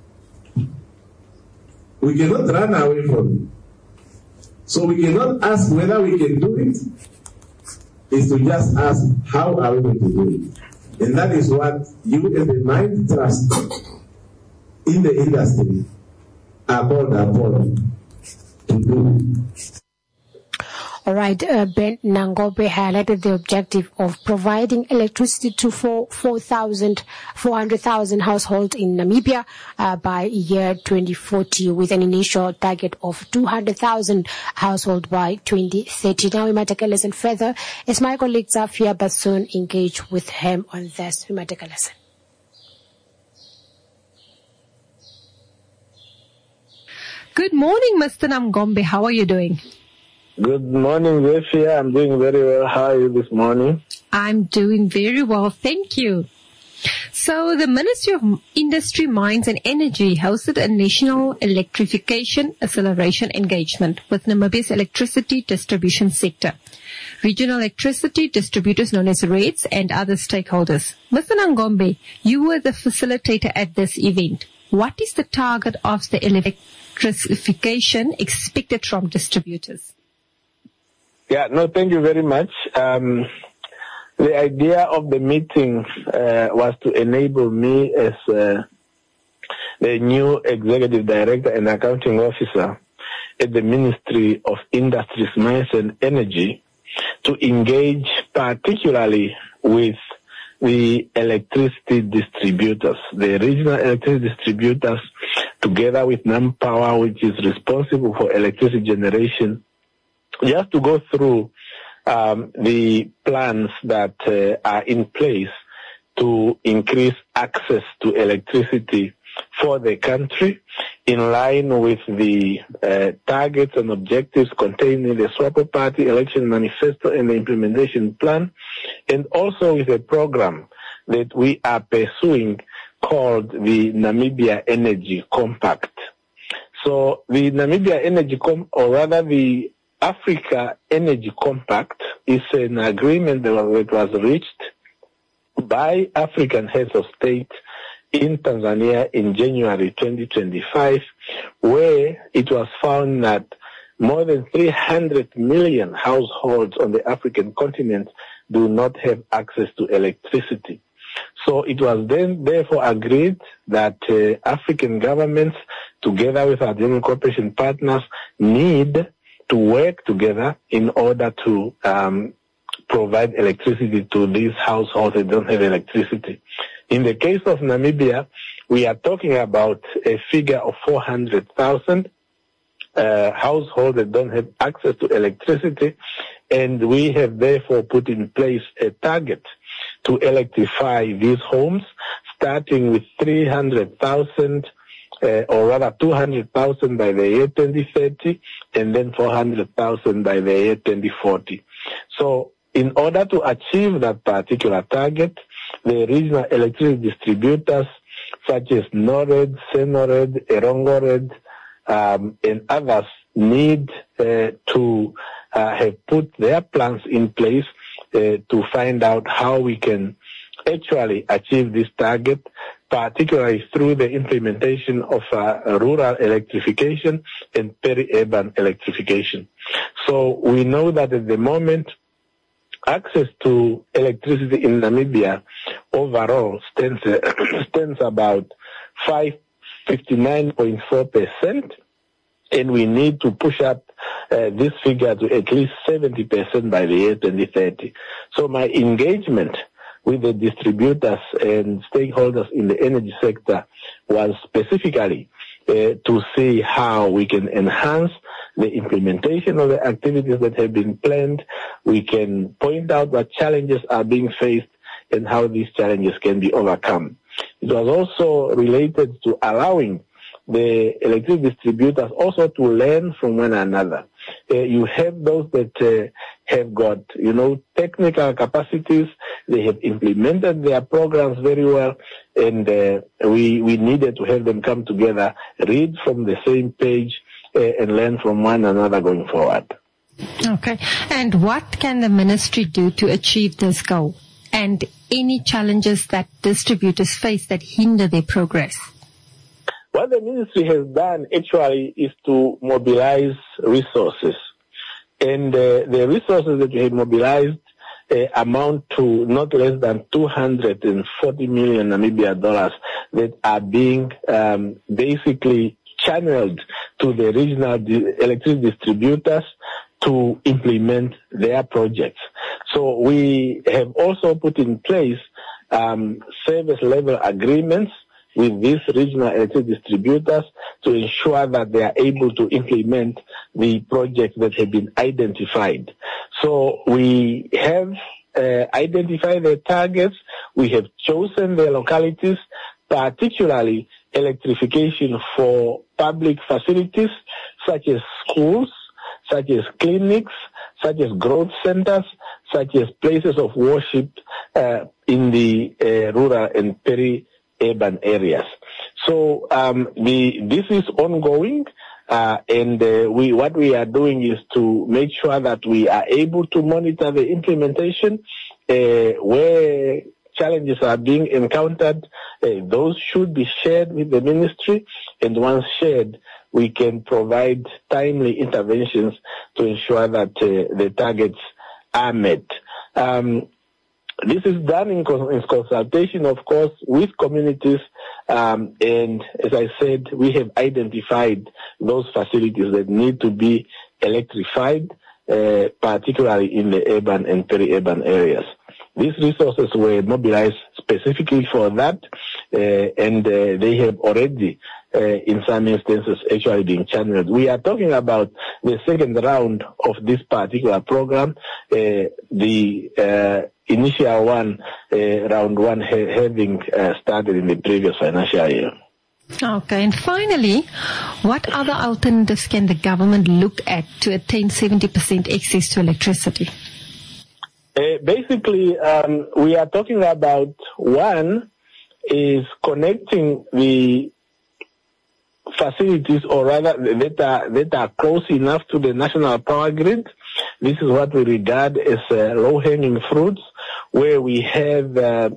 [SPEAKER 7] We cannot run away from it. So we cannot ask whether we can do it, is to just ask, how are we going to do it? And that is what you as the Mind Trust in the industry are called upon to do.
[SPEAKER 1] All right, Ben Nangombe highlighted the objective of providing electricity to 400,000 households in Namibia by year 2040, with an initial target of 200,000 households by 2030. Now we might take a lesson further as my colleague Zafia Bassoon engaged with him on this. We might take a lesson.
[SPEAKER 24] Good morning, Mr. Nangombe. How are you doing?
[SPEAKER 8] Good morning, Zafia. I'm doing very well. How are you this morning?
[SPEAKER 24] I'm doing very well, thank you. So the Ministry of Industry, Mines and Energy hosted a national electrification acceleration engagement with Namibia's electricity distribution sector, regional electricity distributors known as REDS, and other stakeholders. Mr. Nangombe, you were the facilitator at this event. what is the target of the electrification expected from distributors?
[SPEAKER 8] Yeah, no, thank you very much. The idea of the meeting was to enable me as the new Executive Director and Accounting Officer at the Ministry of Industries, Mines and Energy to engage particularly with the electricity distributors, the regional electricity distributors, together with NamPower, which is responsible for electricity generation, just to go through the plans that are in place to increase access to electricity for the country in line with the targets and objectives contained in the SWAPO Party election manifesto and the implementation plan, and also with a program that we are pursuing called the Namibia Energy Compact. So the Namibia Energy the Africa Energy Compact is an agreement that was reached by African heads of state in Tanzania in January 2025, where it was found that more than 300 million households on the African continent do not have access to electricity. So it was then therefore agreed that African governments, together with our general cooperation partners, need to work together in order to provide electricity to these households that don't have electricity. In the case of Namibia, we are talking about a figure of 400,000 households that don't have access to electricity, and we have therefore put in place a target to electrify these homes, starting with 300,000 or rather 200,000 by the year 2030, and then 400,000 by the year 2040. So in order to achieve that particular target, the regional electricity distributors such as NORED, SENORED, ERONGORED, and others need to have put their plans in place to find out how we can actually achieve this target, particularly through the implementation of rural electrification and peri-urban electrification. So we know that at the moment, access to electricity in Namibia overall stands about 59.4%, and we need to push up this figure to at least 70% by the year 2030. So my engagement with the distributors and stakeholders in the energy sector was specifically to see how we can enhance the implementation of the activities that have been planned. We can point out what challenges are being faced and how these challenges can be overcome. It was also related to allowing the electricity distributors also to learn from one another. You have those that have got, technical capacities. They have implemented their programs very well, and we needed to have them come together, read from the same page, and learn from one another going forward.
[SPEAKER 24] Okay. And what can the ministry do to achieve this goal? And any challenges that distributors face that hinder their progress?
[SPEAKER 8] What the ministry has done actually is to mobilize resources. And the resources that we have mobilized amount to not less than 240 million Namibia dollars that are being basically channeled to the regional electricity distributors to implement their projects. So we have also put in place service level agreements with these regional electricity distributors to ensure that they are able to implement the projects that have been identified. So we have identified the targets. We have chosen the localities, particularly electrification for public facilities such as schools, such as clinics, such as growth centers, such as places of worship in the rural and peri-urban areas. So this is ongoing, and what we are doing is to make sure that we are able to monitor the implementation where challenges are being encountered, those should be shared with the ministry, and once shared, we can provide timely interventions to ensure that the targets are met. This is done in consultation, of course, with communities, and as I said, we have identified those facilities that need to be electrified, particularly in the urban and peri-urban areas. These resources were mobilized specifically for that, and they have already, in some instances, actually been channeled. We are talking about the second round of this particular program. The initial one, round one, having started in the previous financial year.
[SPEAKER 9] Okay, and finally, what other alternatives can the government look at to attain 70% access to electricity?
[SPEAKER 8] Basically, we are talking about, one is connecting the facilities, or rather that are close enough to the national power grid. This is what we regard as low-hanging fruits, where we have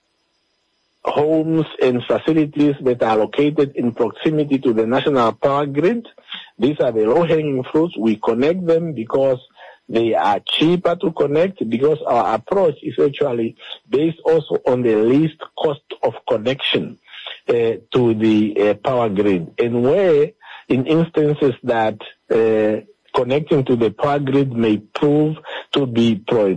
[SPEAKER 8] homes and facilities that are located in proximity to the national power grid. These are the low-hanging fruits. We connect them because they are cheaper to connect, because our approach is actually based also on the least cost of connection to the power grid. And where, in instances that connecting to the power grid may prove to be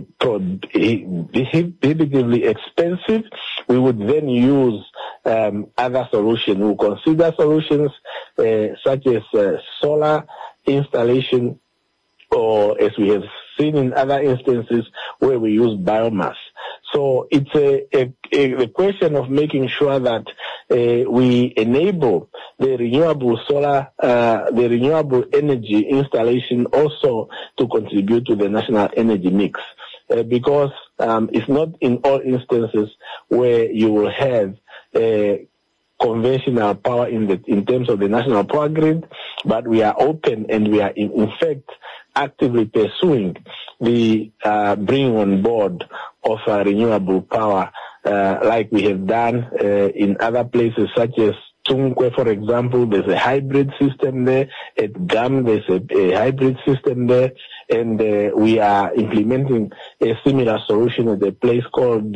[SPEAKER 8] prohibitively expensive, we would then use other solutions. We'll consider solutions such as solar installation, or as we have seen in other instances where we use biomass. So it's a question of making sure that we enable the renewable solar, the renewable energy installation also to contribute to the national energy mix. Because it's not in all instances where you will have conventional power in terms of the national power grid, but we are open, and we are in fact actively pursuing the bringing on board of renewable power, like we have done in other places such as Tunkwe, for example. There's a hybrid system there. At GAM, there's a hybrid system there, and we are implementing a similar solution at a place called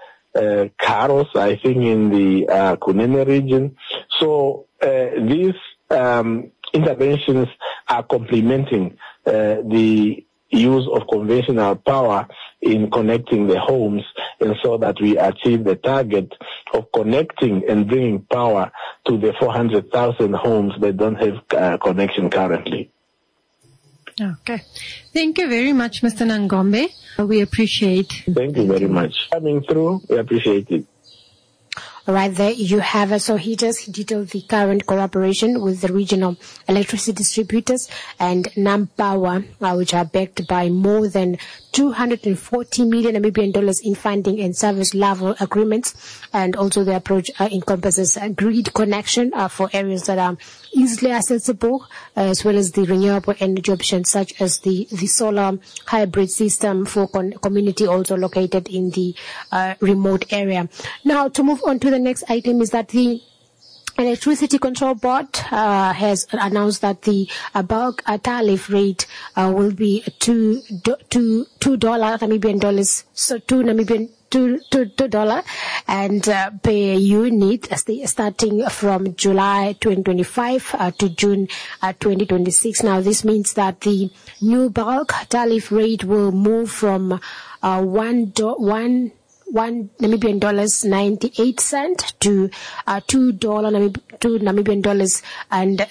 [SPEAKER 8] Karos, I think, in the Kunene region. So these interventions are complementing the use of conventional power in connecting the homes, and so that we achieve the target of connecting and bringing power to the 400,000 homes that don't have connection currently.
[SPEAKER 9] Okay. Thank you very much, Mr. Nangombe. We appreciate.
[SPEAKER 8] Thank you very much. Coming through, we appreciate it.
[SPEAKER 1] All right, there you have it. So he just detailed the current cooperation with the regional electricity distributors and NamPower, which are backed by more than 240 million Namibian dollars in funding and service level agreements. And also the approach encompasses a grid connection for areas that are easily accessible, as well as the renewable energy options such as the solar hybrid system for community also located in the remote area. Now, to move on to the next item is that the Electricity Control Board has announced that the bulk tariff rate will be $2 Namibian dollars, so $2 and per unit starting from July 2025 to June 2026. Now this means that the new bulk tariff rate will move from $1 Namibian dollars 98 cent to $2 Namibian dollars and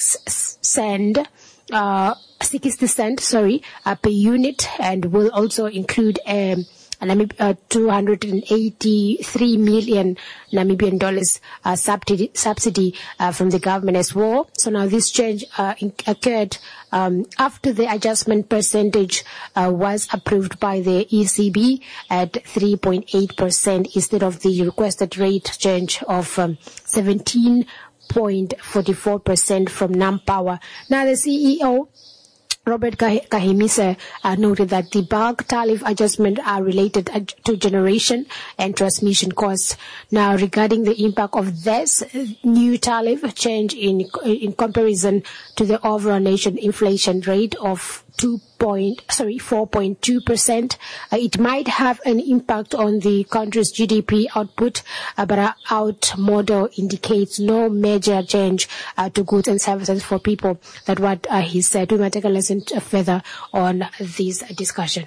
[SPEAKER 1] 60 cent per unit, and will also include 283 million Namibian dollars subsidy from the government as well. So now this change occurred after the adjustment percentage was approved by the ECB at 3.8% instead of the requested rate change of 17.44% from NamPower. Now the CEO Robert Kahimise noted that the bulk tariff adjustment are related to generation and transmission costs. Now, regarding the impact of this new tariff change in comparison to the overall nation inflation rate of 4.2%, it might have an impact on the country's GDP output, but our out model indicates no major change to goods and services for people. That's what he said. We might take a listen further on this discussion.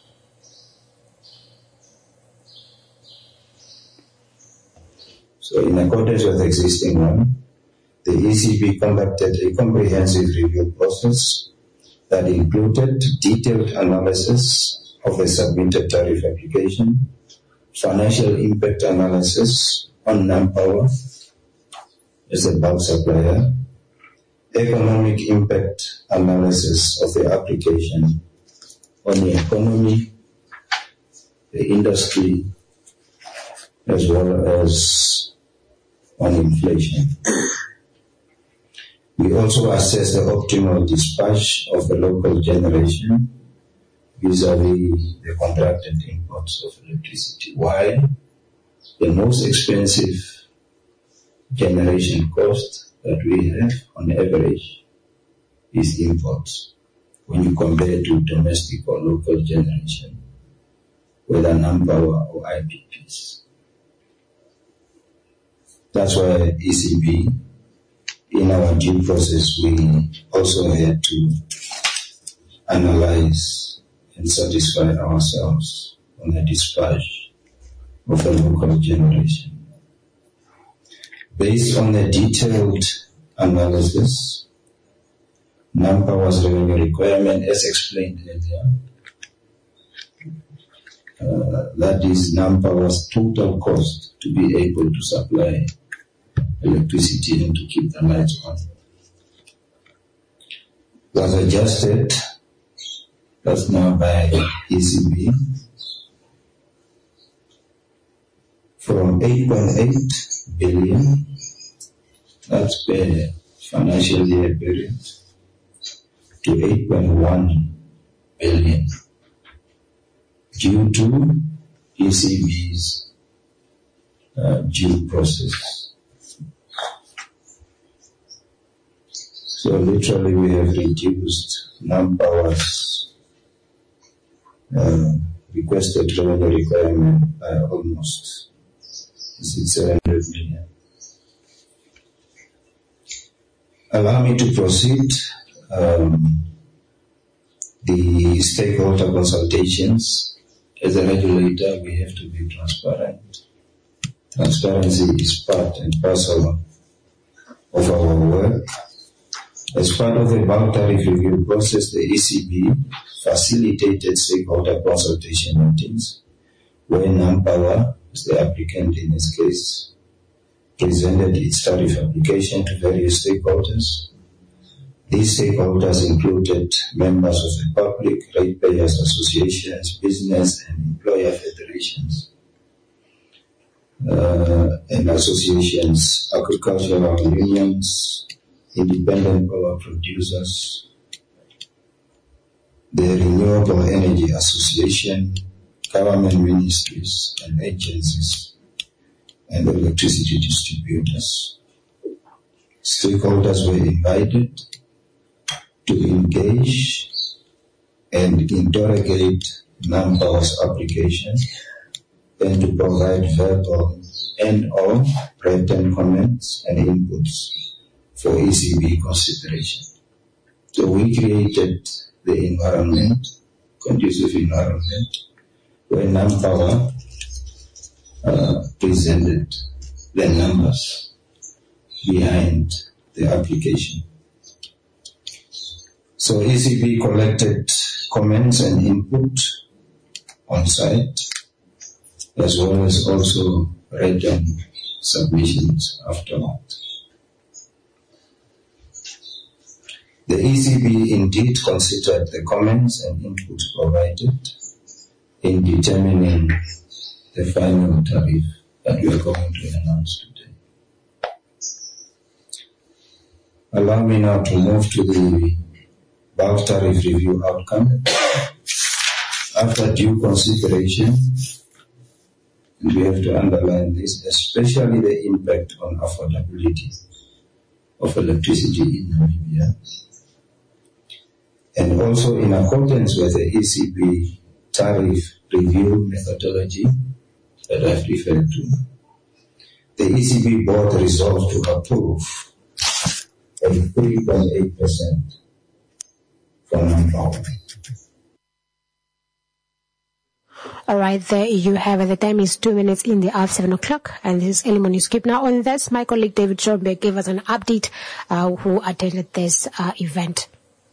[SPEAKER 10] So in accordance with the existing one, the ECB conducted a comprehensive review process that included detailed analysis of the submitted tariff application, financial impact analysis on NamPower as a bulk supplier, economic impact analysis of the application on the economy, the industry, as well as on inflation. We also assess the optimal dispatch of the local generation vis-a-vis the contracted imports of electricity, while the most expensive generation cost that we have on average is imports when you compare to domestic or local generation, whether NamPower or IPPs. That's why ECB, in our due process, we also had to analyze and satisfy ourselves on the dispatch of the local generation. Based on the detailed analysis, NamPower's revenue requirement, as explained earlier, that is NamPower's total cost to be able to supply electricity and to keep the lights on, was adjusted, that's now by ECB, from 8.8 billion, that's per financial year period, to 8.1 billion, due to ECB's due process. So literally we have reduced NamPower's requested revenue requirement by almost 700 million. Allow me to proceed. The stakeholder consultations. As a regulator, we have to be transparent. Transparency is part and parcel of our work. As part of the bulk tariff review process, the ECB facilitated stakeholder consultation meetings where NamPower, as the applicant in this case, presented its tariff application to various stakeholders. These stakeholders included members of the public, ratepayers associations, business and employer federations, and associations, agricultural unions, independent power producers, the Renewable Energy Association, government ministries and agencies, and electricity distributors. Stakeholders were invited to engage and interrogate NamPower's application and to provide verbal and/or written comments and inputs for ECB consideration. So we created the environment, conducive environment, where NamPower presented the numbers behind the application. So ECB collected comments and input on site, as well as also written submissions afterwards. The ECB indeed considered the comments and inputs provided in determining the final tariff that we are going to announce today. Allow me now to move to the bulk tariff review outcome, after due consideration, and we have to underline this, especially the impact on affordability of electricity in Namibia, and also in accordance with the ECB tariff review methodology that I've referred to, the ECB board resolved to approve a 3.8% for manpower.
[SPEAKER 1] All right, there you have it. The time is 2 minutes in the hour 7 o'clock, and this is Early Morning Scoop. Now on this, my colleague David Shombe gave us an update who attended this event.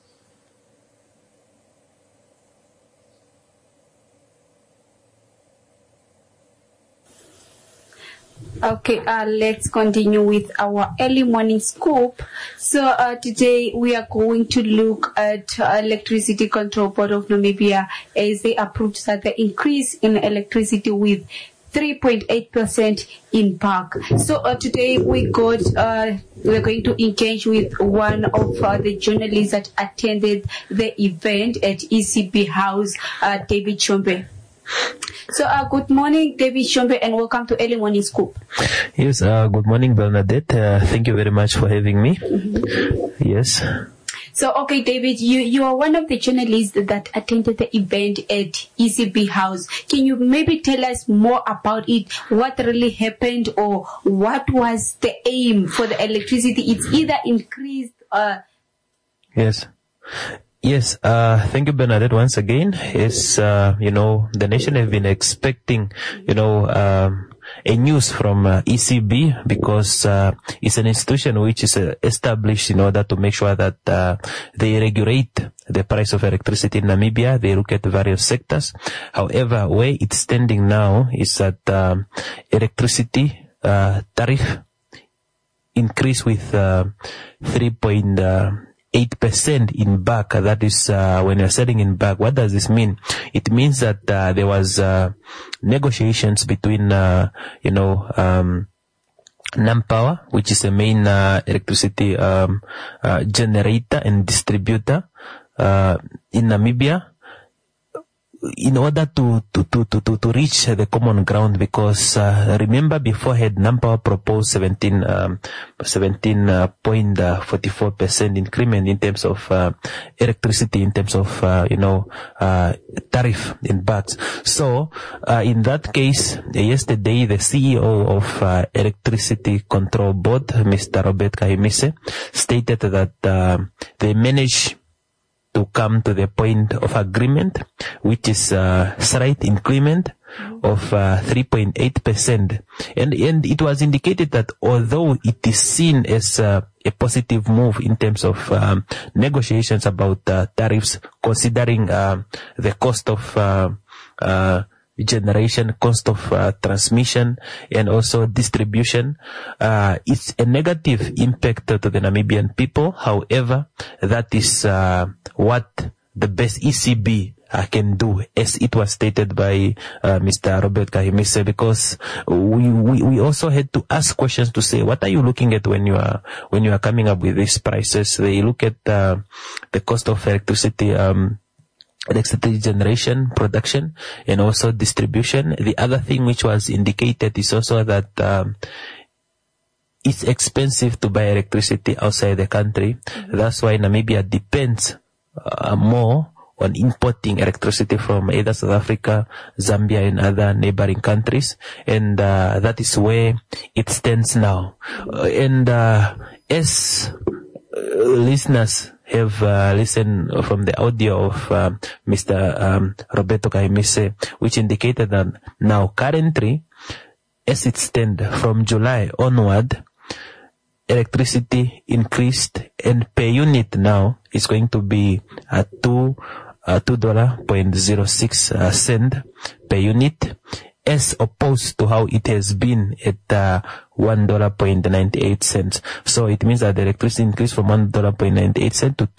[SPEAKER 11] Okay, let's continue with our early morning scoop. So today we are going to look at Electricity Control Board of Namibia as they approved that the increase in electricity with 3.8% in bulk. So today we're going to engage with one of the journalists that attended the event at ECB House, David Shombe. So, good morning, David Shombe, and welcome to Early Morning Scoop.
[SPEAKER 12] Yes, good morning, Bernadette. Thank you very much for having me. Mm-hmm. Yes.
[SPEAKER 11] So, okay, David, you are one of the journalists that attended the event at ECB House. Can you maybe tell us more about it? What really happened, or what was the aim for the electricity? It's either increased.
[SPEAKER 12] Yes. Yes, thank you, Bernadette, once again. Yes, the nation have been expecting, a news from ECB because it's an institution which is established in order to make sure that they regulate the price of electricity in Namibia. They look at various sectors. However, where it's standing now is that electricity tariff increase with 3.8% in bulk. That is when you're selling in bulk. What does this mean? It means that there was negotiations between NamPower, which is the main electricity generator and distributor in Namibia, in order to reach the common ground, because remember beforehand NamPower proposed 17.44% increment in terms of electricity, in terms of tariff in bucks. So in that case, yesterday the CEO of Electricity Control Board, Mr. Robert Kahimise, stated that they managed to come to the point of agreement, which is slight increment of 3.8%. And it was indicated that although it is seen as a positive move in terms of negotiations about tariffs, considering the cost of generation, cost of transmission, and also distribution, it's a negative impact to the Namibian people. However, that is what the best ECB can do, as it was stated by Mr. Robert Kahimise, because we also had to ask questions to say, what are you looking at when you are coming up with these prices? They look at the cost of electricity generation, production, and also distribution. The other thing which was indicated is also that it's expensive to buy electricity outside the country. Mm-hmm. That's why Namibia depends more on importing electricity from either South Africa, Zambia, and other neighboring countries. And that is where it stands now. And as listeners have listened from the audio of Mr. Roberto Kahimise, which indicated that now currently, as it stands from July onward, electricity increased, and per unit now is going to be at $2.06 per unit, as opposed to how it has been at $1.98. So it means that the electricity increased from $1.98 to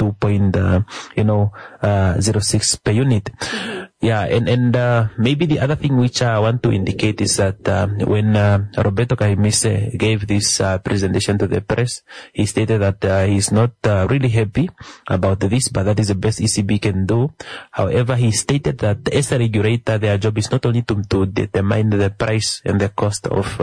[SPEAKER 12] 2.06 per unit. Yeah, and maybe the other thing which I want to indicate is that when Roberto Kaimise gave this presentation to the press, he stated that he's not really happy about this, but that is the best ECB can do. However, he stated that as a regulator, their job is not only to determine the price and the cost of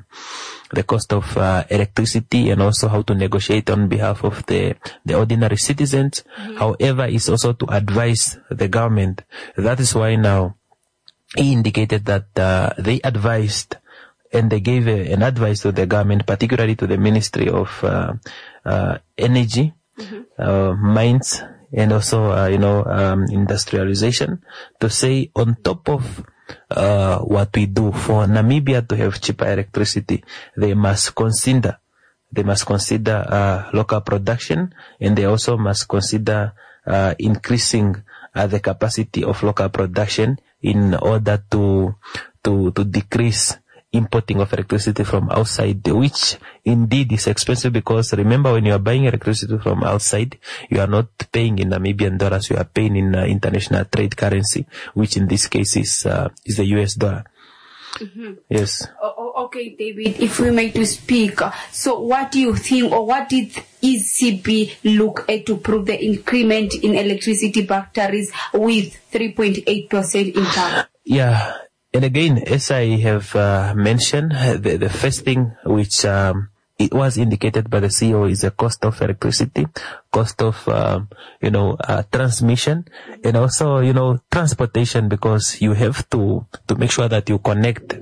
[SPEAKER 12] electricity, and also how to negotiate on behalf of the ordinary citizens. However, it's also to advise the government. That is why now he indicated that they advised and they gave an advice to the government, particularly to the Ministry of Energy, Mines, and also industrialization, to say on top of what we do for Namibia to have cheaper electricity, they must consider local production, and they also must consider increasing the capacity of local production in order to decrease importing of electricity from outside, which indeed is expensive, because remember, when you are buying electricity from outside, you are not paying in Namibian dollars, you are paying in international trade currency, which in this case is the US dollar. Yes.
[SPEAKER 11] Okay, David, if we may to speak, so what do you think, or what did ECB look at to prove the increment in electricity batteries with 3.8% in term?
[SPEAKER 12] Yeah. And again, as I have mentioned, the first thing which it was indicated by the CEO is the cost of electricity, cost of transmission, and also transportation, because you have to make sure that you connect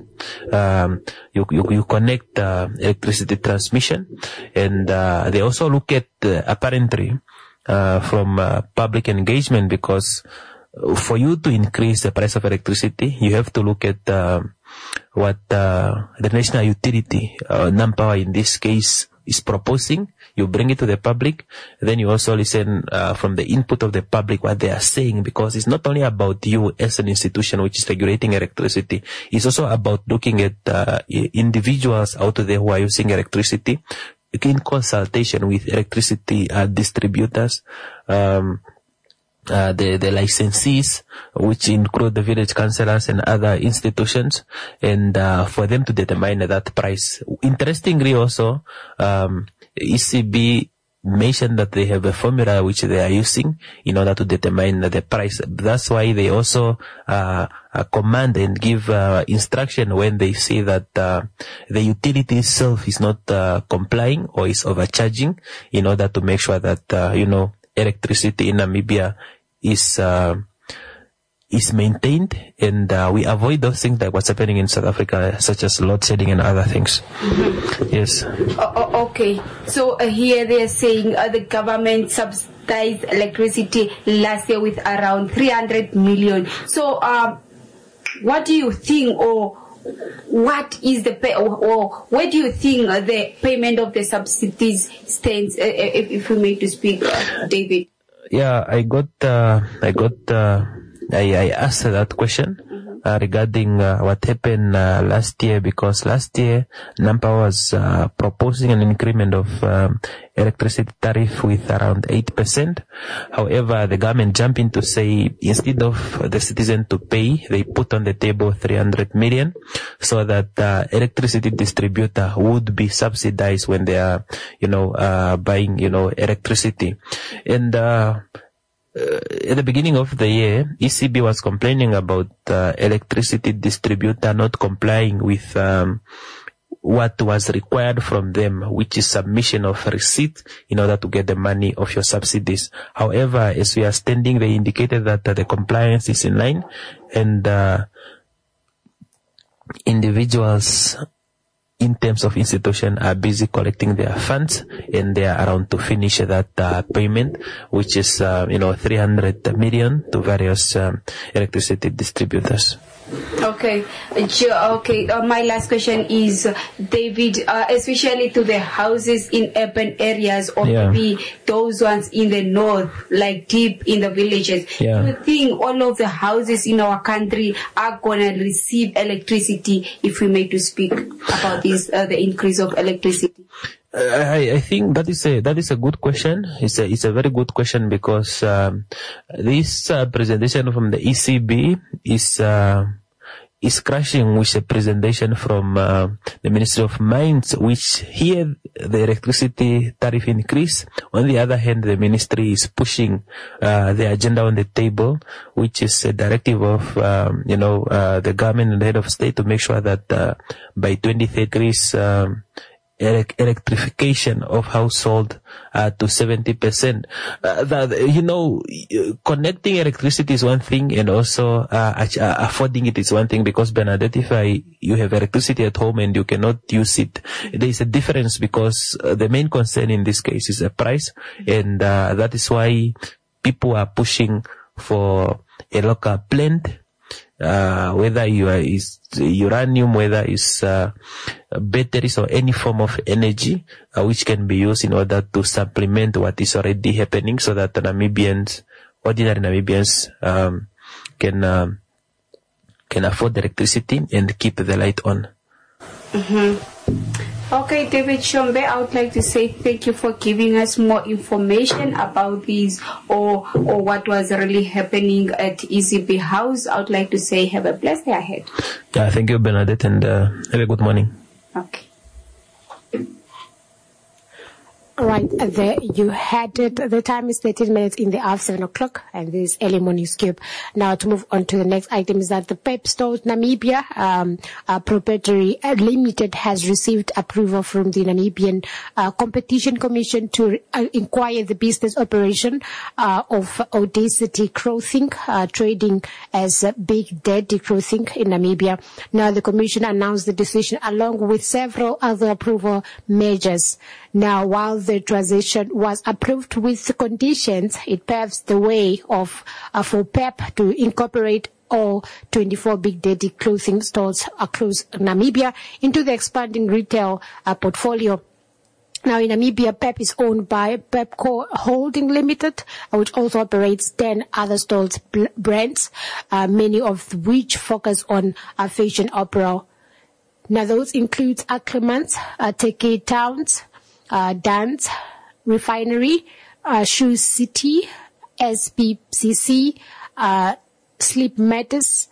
[SPEAKER 12] electricity transmission, and they also look at apparently from public engagement, because for you to increase the price of electricity, you have to look at what the national utility, NamPower in this case, is proposing. You bring it to the public, then you also listen from the input of the public what they are saying, because it's not only about you as an institution which is regulating electricity. It's also about looking at individuals out there who are using electricity in consultation with electricity distributors, the licensees, which include the village councillors and other institutions, and for them to determine that price. Interestingly also, ECB mentioned that they have a formula which they are using in order to determine the price. That's why they also command and give instruction when they say that the utility itself is not complying or is overcharging, in order to make sure that electricity in Namibia is maintained, and we avoid those things like what's happening in South Africa, such as load shedding and other things. Yes.
[SPEAKER 11] Okay. So here they are saying the government subsidized electricity last year with around 300 million. So what do you think, or what is the or where do you think the payment of the subsidies stands, if you may to speak, David?
[SPEAKER 12] Yeah, I asked that question regarding what happened last year, because last year NamPower was proposing an increment of electricity tariff with around 8%. However, the government jumped in to say, instead of the citizen to pay, they put on the table 300 million, so that electricity distributor would be subsidized when they are buying electricity. And at the beginning of the year, ECB was complaining about electricity distributor not complying with what was required from them, which is submission of receipt in order to get the money of your subsidies. However, as we are standing, they indicated that the compliance is in line, and individuals in terms of institution are busy collecting their funds, and they are around to finish that payment, which is 300 million to various electricity distributors.
[SPEAKER 11] Okay. My last question is, David, especially to the houses in urban areas or maybe those ones in the north, like deep in the villages. Do you think all of the houses in our country are going to receive electricity, if we may to speak about this, the increase of electricity?
[SPEAKER 12] I think that is a good question. It's a very good question because this presentation from the ECB is crashing with a presentation from the Ministry of Mines, which here the electricity tariff increase. On the other hand, the ministry is pushing the agenda on the table, which is a directive of the government and the head of state to make sure that by 2030 electrification of household to 70%. Connecting electricity is one thing, and also affording it is one thing, because Bernadette, if you have electricity at home and you cannot use it, there is a difference, because the main concern in this case is the price, and that is why people are pushing for a local plant. Whether is uranium, whether is batteries or any form of energy which can be used in order to supplement what is already happening, so that ordinary Namibians can afford electricity and keep the light on.
[SPEAKER 11] Okay, David Shombe, I would like to say thank you for giving us more information about these or what was really happening at ECB House. I would like to say have a blessed day ahead.
[SPEAKER 12] Thank you, Bernadette, and have a good morning.
[SPEAKER 11] Okay.
[SPEAKER 1] All right, there you had it. The time is 13 minutes in the hour, 7 o'clock, and this is Early Morning Scoop. Now, to move on to the next item is that the PEP Stores Namibia Proprietary Limited has received approval from the Namibian Competition Commission to inquire the business operation of Audacity Clothing, trading as Big Daddy Clothing in Namibia. Now, the Commission announced the decision along with several other approval measures. Now, while the transition was approved with the conditions, it paves the way for PEP to incorporate all 24 Big Daddy clothing stores across Namibia into the expanding retail portfolio. Now, in Namibia, PEP is owned by Pepco Holding Limited, which also operates 10 other stores brands, many of which focus on fashion apparel. Now, those include Acclimans, Teke Towns, Dance, Refinery, Shoe City, SPCC, Sleep Masters,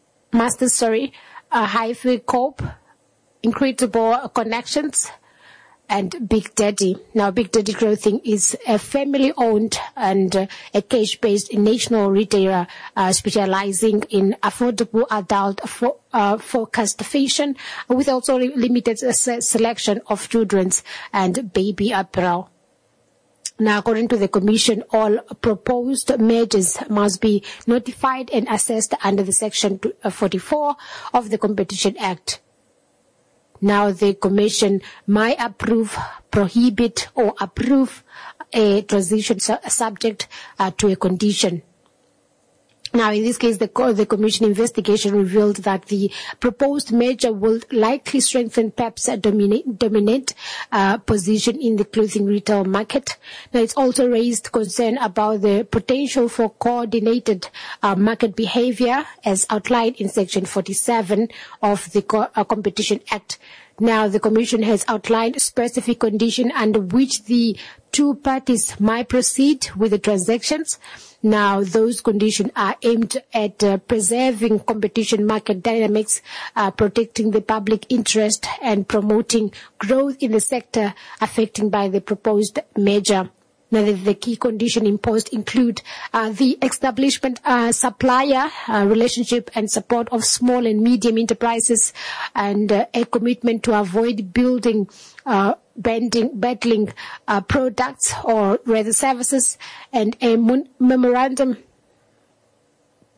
[SPEAKER 1] Hi-Fi Corp, Incredible Connections, and Big Daddy. Now, Big Daddy Clothing is a family-owned and a cash-based national retailer specializing in affordable adult focused fashion, with also limited selection of children's and baby apparel. Now, according to the Commission, all proposed measures must be notified and assessed under the Section 44 of the Competition Act. Now, the Commission might approve, prohibit, or approve a transition subject to a condition. Now, in this case, the Commission investigation revealed that the proposed measure will likely strengthen PEP's dominant position in the clothing retail market. Now, it's also raised concern about the potential for coordinated market behavior as outlined in Section 47 of the Competition Act. Now, the Commission has outlined specific conditions under which the two parties might proceed with the transactions. Now, those conditions are aimed at preserving competition market dynamics, protecting the public interest, and promoting growth in the sector affected by the proposed measure. Now, the key condition imposed include the establishment, supplier relationship and support of small and medium enterprises, and a commitment to avoid building battling products or rather services, and a memorandum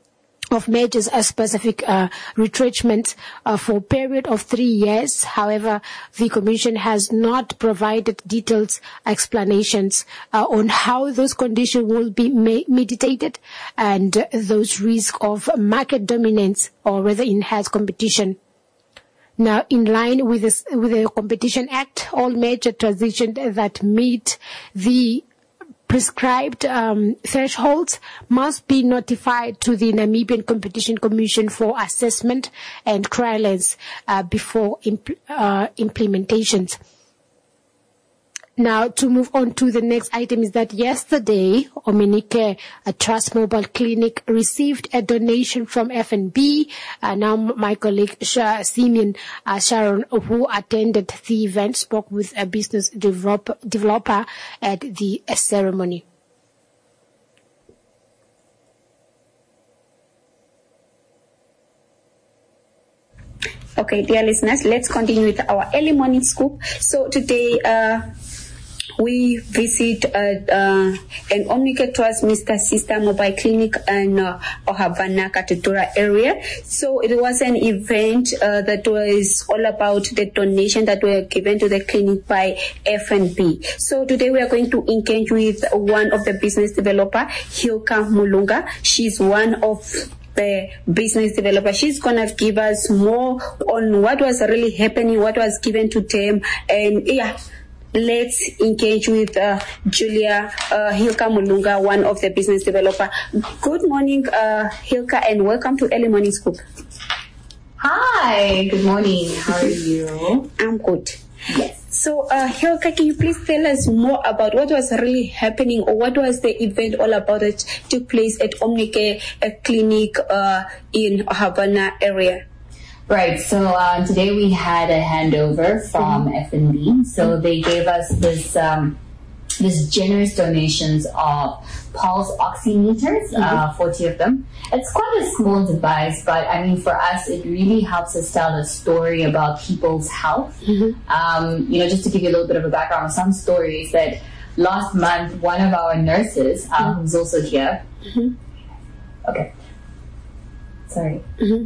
[SPEAKER 1] of measures a specific retrenchment for a period of 3 years. However, the Commission has not provided detailed explanations on how those conditions will be mitigated and those risks of market dominance or rather enhanced competition. Now, in line with the Competition Act, all major transactions that meet the prescribed thresholds must be notified to the Namibian Competition Commission for assessment and clearance before implementations. Now, to move on to the next item is that yesterday, Omnike, a Trust Mobile Clinic, received a donation from FNB. Now, my colleague Simeon Sharon, who attended the event, spoke with a business developer at the ceremony.
[SPEAKER 11] Okay, dear listeners, let's continue with our early morning scoop. So today, we visit an Omnike Trust Mr. Sister Mobile Clinic in Ohabana, Katutura area. So it was an event that was all about the donation that were given to the clinic by FNB. So today we are going to engage with one of the business developer, Hilka Mulunga. She's one of the business developer. She's gonna give us more on what was really happening, what was given to them, and yeah. Let's engage with Julia Hilka Mulunga, one of the business developer. Good morning, Hilka, and welcome to Early Morning Scoop.
[SPEAKER 14] Hi, good morning. How are you?
[SPEAKER 11] I'm good.
[SPEAKER 14] Yes.
[SPEAKER 11] So, Hilka, can you please tell us more about what was really happening, or what was the event all about that took place at Omnike Clinic in Ohabana area?
[SPEAKER 14] Right, so today we had a handover from FNB. So they gave us this generous donations of pulse oximeters, 40 of them. It's quite a small device, but I mean, for us, it really helps us tell a story about people's health. Just to give you a little bit of a background on some stories, that last month, one of our nurses, who's also here, okay. Sorry.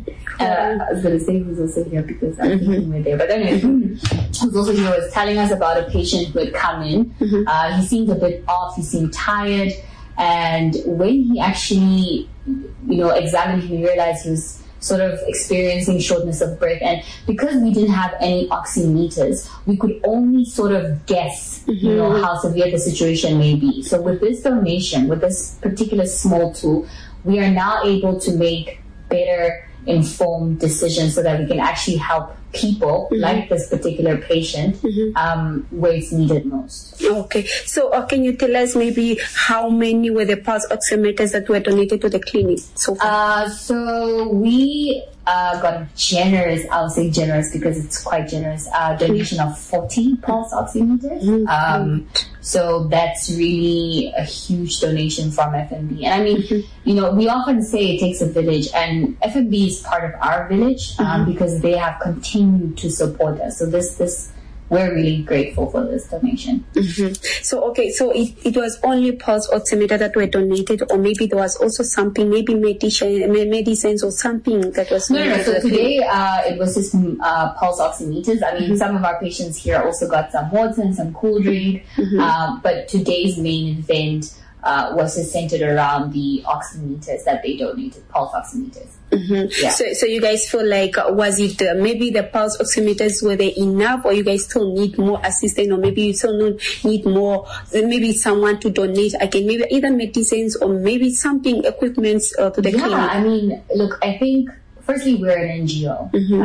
[SPEAKER 14] I was going to say who's also here because I'm thinking we're there. But anyway, who's also here was telling us about a patient who had come in. He seemed a bit off. He seemed tired. And when he actually, examined him, he realized he was sort of experiencing shortness of breath. And because we didn't have any oximeters, we could only sort of guess, how severe the situation may be. So with this donation, with this particular small tool, we are now able to make better informed decisions so that we can actually help people like this particular patient where it's needed most.
[SPEAKER 11] Okay, so can you tell us maybe how many were the pulse oximeters that were donated to the clinic so far?
[SPEAKER 14] So we got generous, I'll say generous because it's quite generous, donation of 40 pulse oximeters. So that's really a huge donation from FNB. And I mean, we often say it takes a village, and FNB is part of our village because they have continued to support us. So we're really grateful for this donation.
[SPEAKER 11] So, okay, so it was only pulse oximeter that were donated, or maybe there was also something, maybe medicines or something that was
[SPEAKER 14] donated? No. So today it was just pulse oximeters. I mean, some of our patients here also got some water and some cool drink, but today's main event was just centered around the oximeters that they donated, pulse oximeters. Yeah.
[SPEAKER 11] So you guys feel like, was it maybe the pulse oximeters, were they enough, or you guys still need more assistance, or maybe you still need more, maybe someone to donate again, maybe either medicines or maybe something, equipment to the clinic?
[SPEAKER 14] Yeah, I mean, look, I think firstly, we're an NGO,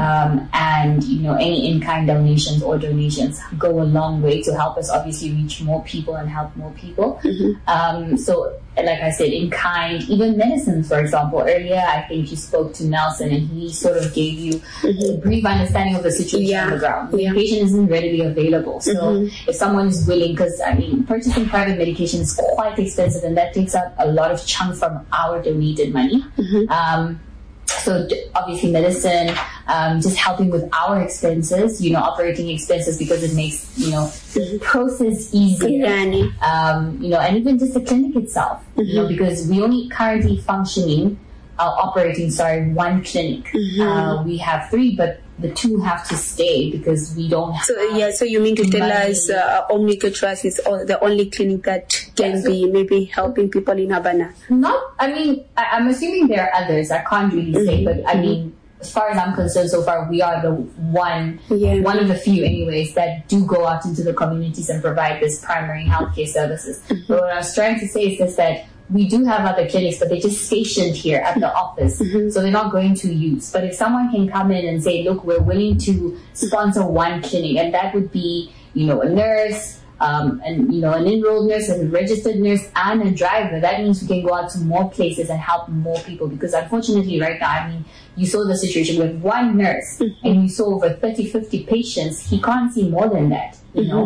[SPEAKER 14] and any in-kind donations or donations go a long way to help us obviously reach more people and help more people. So, like I said, in kind, even medicines, for example. Earlier, I think you spoke to Nelson, and he sort of gave you a brief understanding of the situation on the ground. The medication isn't readily available, so if someone is willing, because I mean, purchasing private medication is quite expensive, and that takes up a lot of chunk from our donated money. So obviously medicine, just helping with our expenses, operating expenses, because it makes, the process easier. And even just the clinic itself, because we only currently functioning operating, one clinic. We have 3, but the 2 have to stay because we don't have.
[SPEAKER 11] So you mean to tell us Omnica Trust is the only clinic that can be maybe helping people in Habana?
[SPEAKER 14] I'm assuming there are others. I can't really say, but as far as I'm concerned, so far we are the one of the few anyways that do go out into the communities and provide this primary healthcare services. But what I was trying to say is just that we do have other clinics, but they're just stationed here at the office, so they're not going to use. But if someone can come in and say, look, we're willing to sponsor 1 clinic, and that would be, a nurse, and an enrolled nurse, a registered nurse, and a driver, that means we can go out to more places and help more people. Because unfortunately right now, you saw the situation with 1 nurse and you saw over 30-50 patients. He can't see more than that,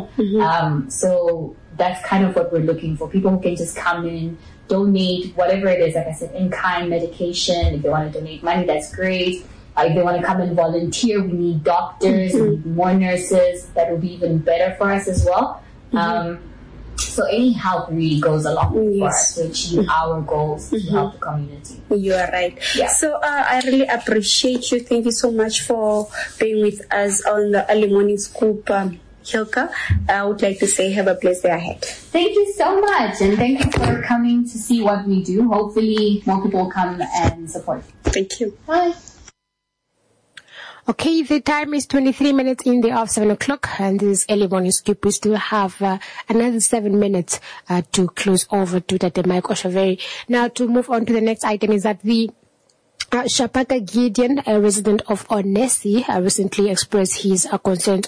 [SPEAKER 14] so that's kind of what we're looking for. People who can just come in, donate whatever it is, like I said, in-kind medication. If they want to donate money, that's great. If they want to come and volunteer, we need doctors, we need more nurses. That will be even better for us as well. So any help really goes a long way for us to achieve our goals, to help the community.
[SPEAKER 11] You are right. Yeah. So I really appreciate you. Thank you so much for being with us on the Early Morning Scoop. Hilka, I would like to say have a blessed day ahead.
[SPEAKER 14] Thank you so much, and thank you for coming to see what we do. Hopefully more people come and support.
[SPEAKER 11] Thank you.
[SPEAKER 14] Bye.
[SPEAKER 1] Okay, the time is 23 minutes in the of 7 o'clock, and this is Early Morning Scoop. We still have another 7 minutes to close over to Tate Mike Oshaveri. Now, to move on to the next item is that the Shapaka Gideon, a resident of Onesi, recently expressed his concerns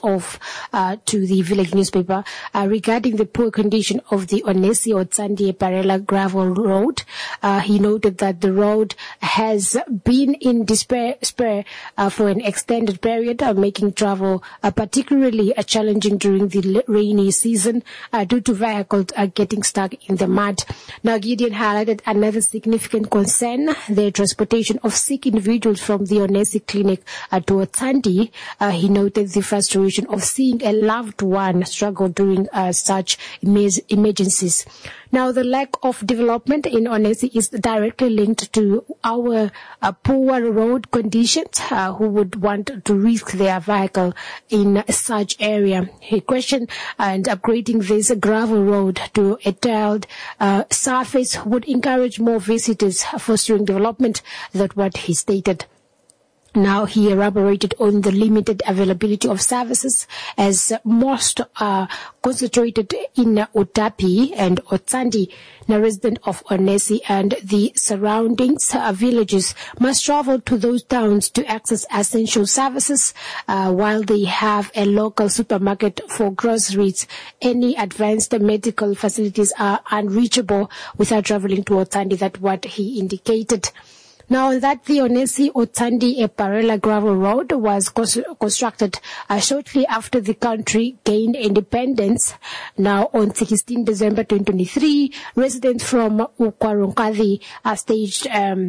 [SPEAKER 1] to the village newspaper regarding the poor condition of the Onesi Otsandi Parela gravel road. He noted that the road has been in despair for an extended period, making travel particularly challenging during the rainy season due to vehicles getting stuck in the mud. Now, Gideon highlighted another significant concern, the transportation of sick individuals from the Onesi clinic to Otsandi. He noted the frustration of seeing a loved one struggle during such emergencies. Now, the lack of development in Onesi is directly linked to our poor road conditions. Who would want to risk their vehicle in such area? He questioned and upgrading this gravel road to a tiled surface would encourage more visitors, fostering development. That's what he stated. Now, he elaborated on the limited availability of services, as most are concentrated in Utapi and Otsandi. Now, residents of Onesi and the surroundings villages must travel to those towns to access essential services. While they have a local supermarket for groceries, any advanced medical facilities are unreachable without traveling to Otsandi. That's what he indicated. Now, that the Onesi Otsandi Parela gravel road was constructed shortly after the country gained independence. Now, on 16 December 2023, residents from Ukwarunkadi staged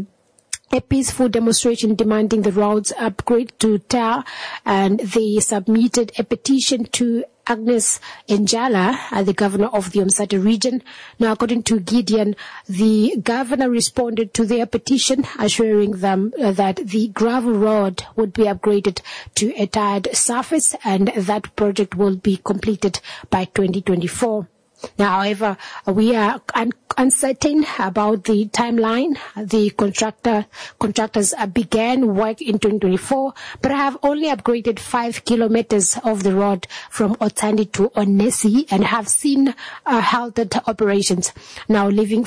[SPEAKER 1] a peaceful demonstration demanding the roads upgrade to tar, and they submitted a petition to Agnes Njala, the governor of the Umsati region. Now, according to Gideon, the governor responded to their petition, assuring them that the gravel road would be upgraded to a tarred surface and that project will be completed by 2024. Now, however, we are uncertain about the timeline. The contractors began work in 2024, but have only upgraded 5 kilometers of the road from Otsandi to Onesi and have seen halted operations, now leaving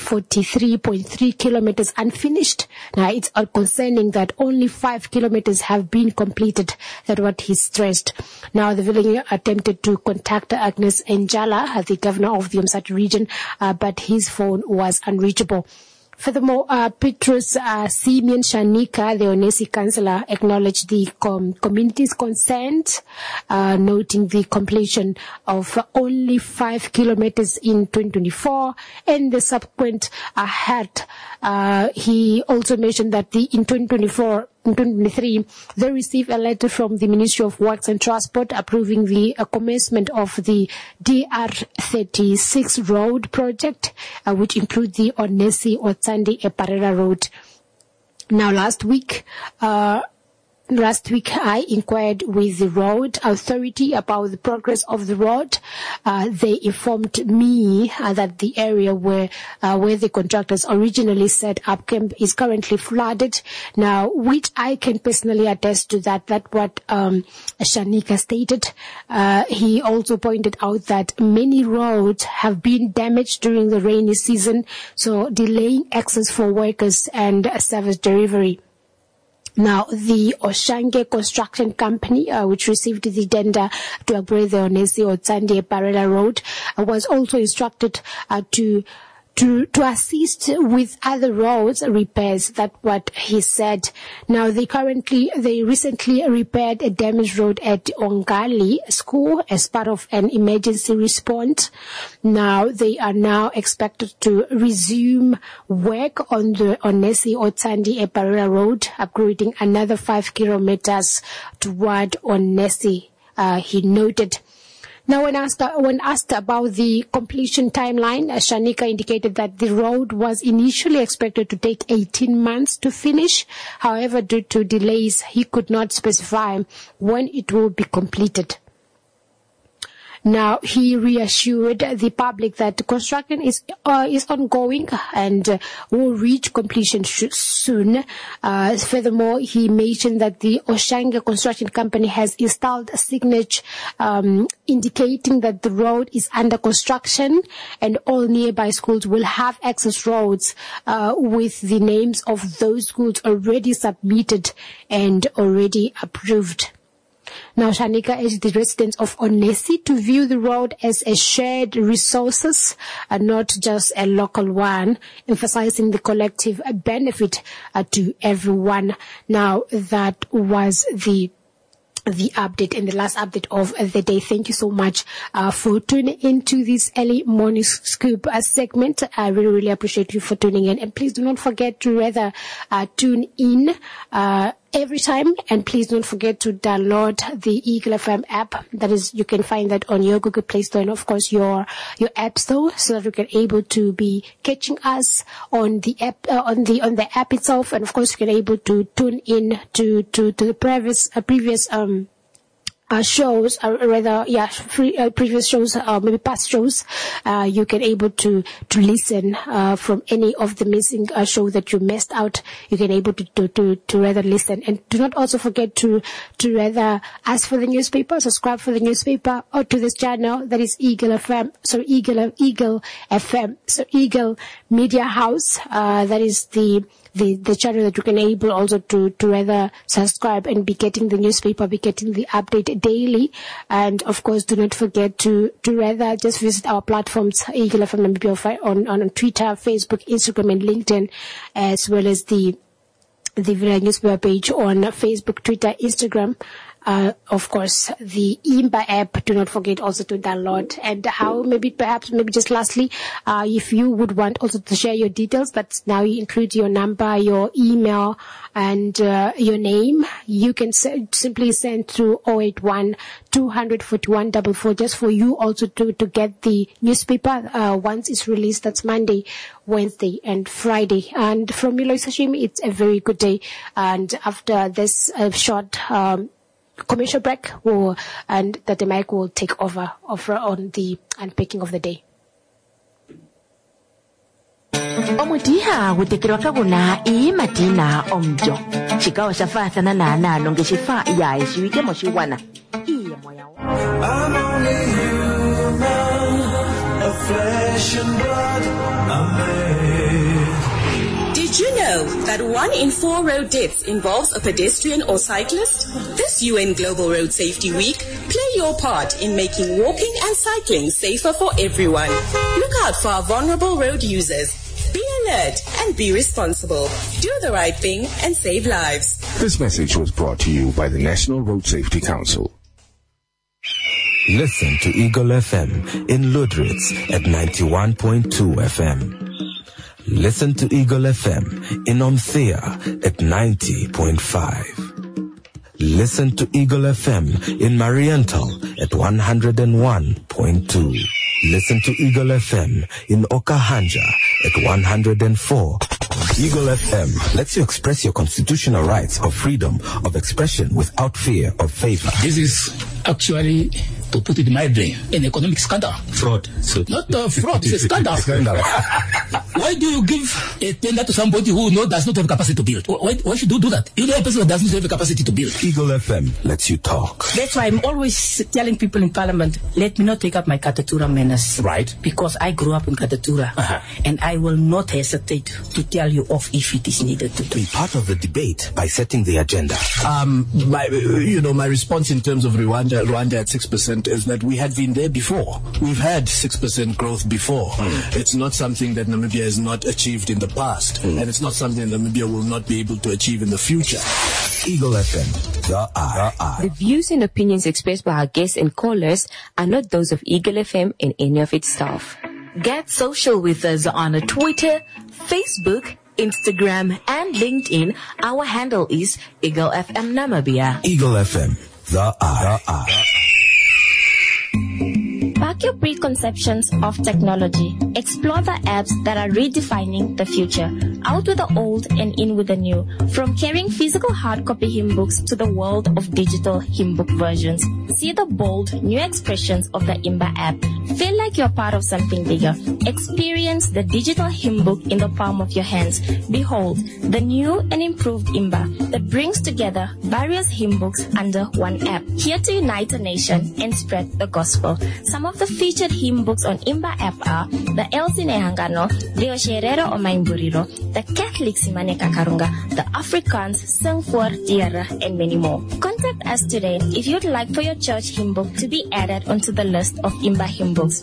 [SPEAKER 1] 43.3 kilometers unfinished. Now, it's concerning that only 5 kilometers have been completed. That's what he stressed. Now, the village attempted to contact Agnes Njala, the governor of the Umsati region, but his phone was unreachable. Furthermore, Petrus Simeon Shanika, the Onesi councillor, acknowledged the community's concerns, noting the completion of only 5 kilometers in 2024 and the subsequent ahead. He also mentioned that in 2023, they received a letter from the Ministry of Works and Transport approving the commencement of the DR36 road project, which includes the Onesi Otsandi Parela road. Now, last week, I inquired with the road authority about the progress of the road. They informed me that the area where the contractors originally set up camp is currently flooded. Now, which I can personally attest to that. That's what Shanika stated. He also pointed out that many roads have been damaged during the rainy season, so delaying access for workers and service delivery. Now, the Oshange Construction Company, which received the tender to upgrade the Onesi Otsandi Parela Road, was also instructed to assist with other roads repairs. That's what he said. Now, they recently repaired a damaged road at Ongali School as part of an emergency response. Now, they are now expected to resume work on the Onesi Otsandi Eparela Road, upgrading another 5 kilometers toward Onesi, he noted. Now, when asked about the completion timeline, Shanika indicated that the road was initially expected to take 18 months to finish. However, due to delays, he could not specify when it will be completed. Now, he reassured the public that construction is ongoing and will reach completion soon. Furthermore, he mentioned that the Oshange Construction Company has installed a signage indicating that the road is under construction, and all nearby schools will have access roads with the names of those schools already submitted and already approved. Now, Shanika urged the residents of Onesi to view the road as a shared resources and not just a local one, emphasizing the collective benefit to everyone. Now, that was the update and the last update of the day. Thank you so much for tuning into this early morning scoop segment. I really, really appreciate you for tuning in. And please do not forget to rather tune in every time, and please don't forget to download the Eagle FM app. That is, you can find that on your Google Play Store and of course your app store, so that you can able to be catching us on the app on the app itself, and of course you can able to tune in to the previous shows, previous shows, maybe past shows. You can able to listen from any of the missing show that you missed out. You can able to rather listen, and do not also forget to rather ask for the newspaper, subscribe for the newspaper or to this channel that is Eagle FM. So Eagle FM, so Eagle Media House. That is the channel that you can able also to rather subscribe and be getting the newspaper, be getting the update daily. And of course, do not forget to rather just visit our platforms, Eagle FM Namibia, on Twitter, Facebook, Instagram, and LinkedIn, as well as the newspaper page on Facebook, Twitter, Instagram. Of course, the IMBA app, do not forget also to download. And maybe just lastly, if you would want also to share your details, but now you include your number, your email, and your name, you can simply send through 081-241-44, just for you also to get the newspaper once it's released. That's Monday, Wednesday, and Friday. And from Milo Sashimi, it's a very good day. And after this short commercial break, and that the mic will take over on the unpacking of the day.
[SPEAKER 25] Omutiha gutekerwa kaguna matina omjo chikao shafathana na nongeshifa ya ishiwike moshiwana iya moya. I'm only human,
[SPEAKER 13] of flesh and blood I'm made.
[SPEAKER 15] Did you know that 1 in 4 road deaths involves a pedestrian or cyclist? This UN Global Road Safety Week, play your part in making walking and cycling safer for everyone. Look out for our vulnerable road users. Be alert and be responsible. Do the right thing and save lives.
[SPEAKER 16] This message was brought to you by the National Road Safety Council.
[SPEAKER 17] Listen to Eagle FM in Ludritz at 91.2 FM. Listen to Eagle FM in Omthea at 90.5. Listen to Eagle FM in Mariental at 101.2. Listen to Eagle FM in Okahanja at 104.7. Eagle FM lets you express your constitutional rights of freedom of expression without fear of favor.
[SPEAKER 2] This is actually, to put it mildly, an economic scandal.
[SPEAKER 12] Fraud. So
[SPEAKER 2] not fraud, it's a scandal. Why do you give a tender to somebody who does not have capacity to build? Why should you do that? You know a person who doesn't have the capacity to build.
[SPEAKER 17] Eagle FM lets you talk.
[SPEAKER 25] That's why I'm always telling people in Parliament, let me not take up my Katatura menace.
[SPEAKER 2] Right.
[SPEAKER 25] Because I grew up in Katatura. And I will not hesitate to tell you off if it is needed to do.
[SPEAKER 17] Be part of the debate by setting the agenda.
[SPEAKER 5] My response in terms of Rwanda at 6% is that we had been there before. We've had 6% growth before. It's not something that Namibia has not achieved in the past. And it's not something Namibia will not be able to achieve in the future.
[SPEAKER 17] Eagle FM, the eye.
[SPEAKER 18] The views and opinions expressed by our guests and callers are not those of Eagle FM and any of its staff.
[SPEAKER 25] Get social with us on Twitter, Facebook, Instagram, and LinkedIn. Our handle is Eagle FM Namibia.
[SPEAKER 17] Eagle FM, the eye.
[SPEAKER 6] Back your preconceptions of technology. Explore the apps that are redefining the future. Out with the old and in with the new. From carrying physical hard copy hymn books to the world of digital hymn book versions. See the bold, new expressions of the Imba app. Feel like you're part of something bigger. Experience the digital hymn book in the palm of your hands. Behold, the new and improved Imba that brings together various hymn books under one app. Here to unite a nation and spread the gospel. Some of the featured hymn books on Imba app are the Elsie Nehangano, the Osherero o Maimburiro, the Catholic Simane Kakarunga, the Afrikaans Sing voor Diere, and many more. Contact us today if you'd like for your church hymn book to be added onto the list of Imba hymn books.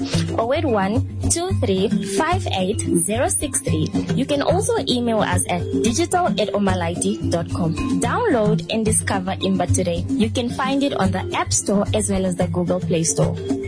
[SPEAKER 6] 081-2358-063. You can also email us at digital@omalaiti.com. Download and discover Imba today. You can find it on the App Store as well as the Google Play Store.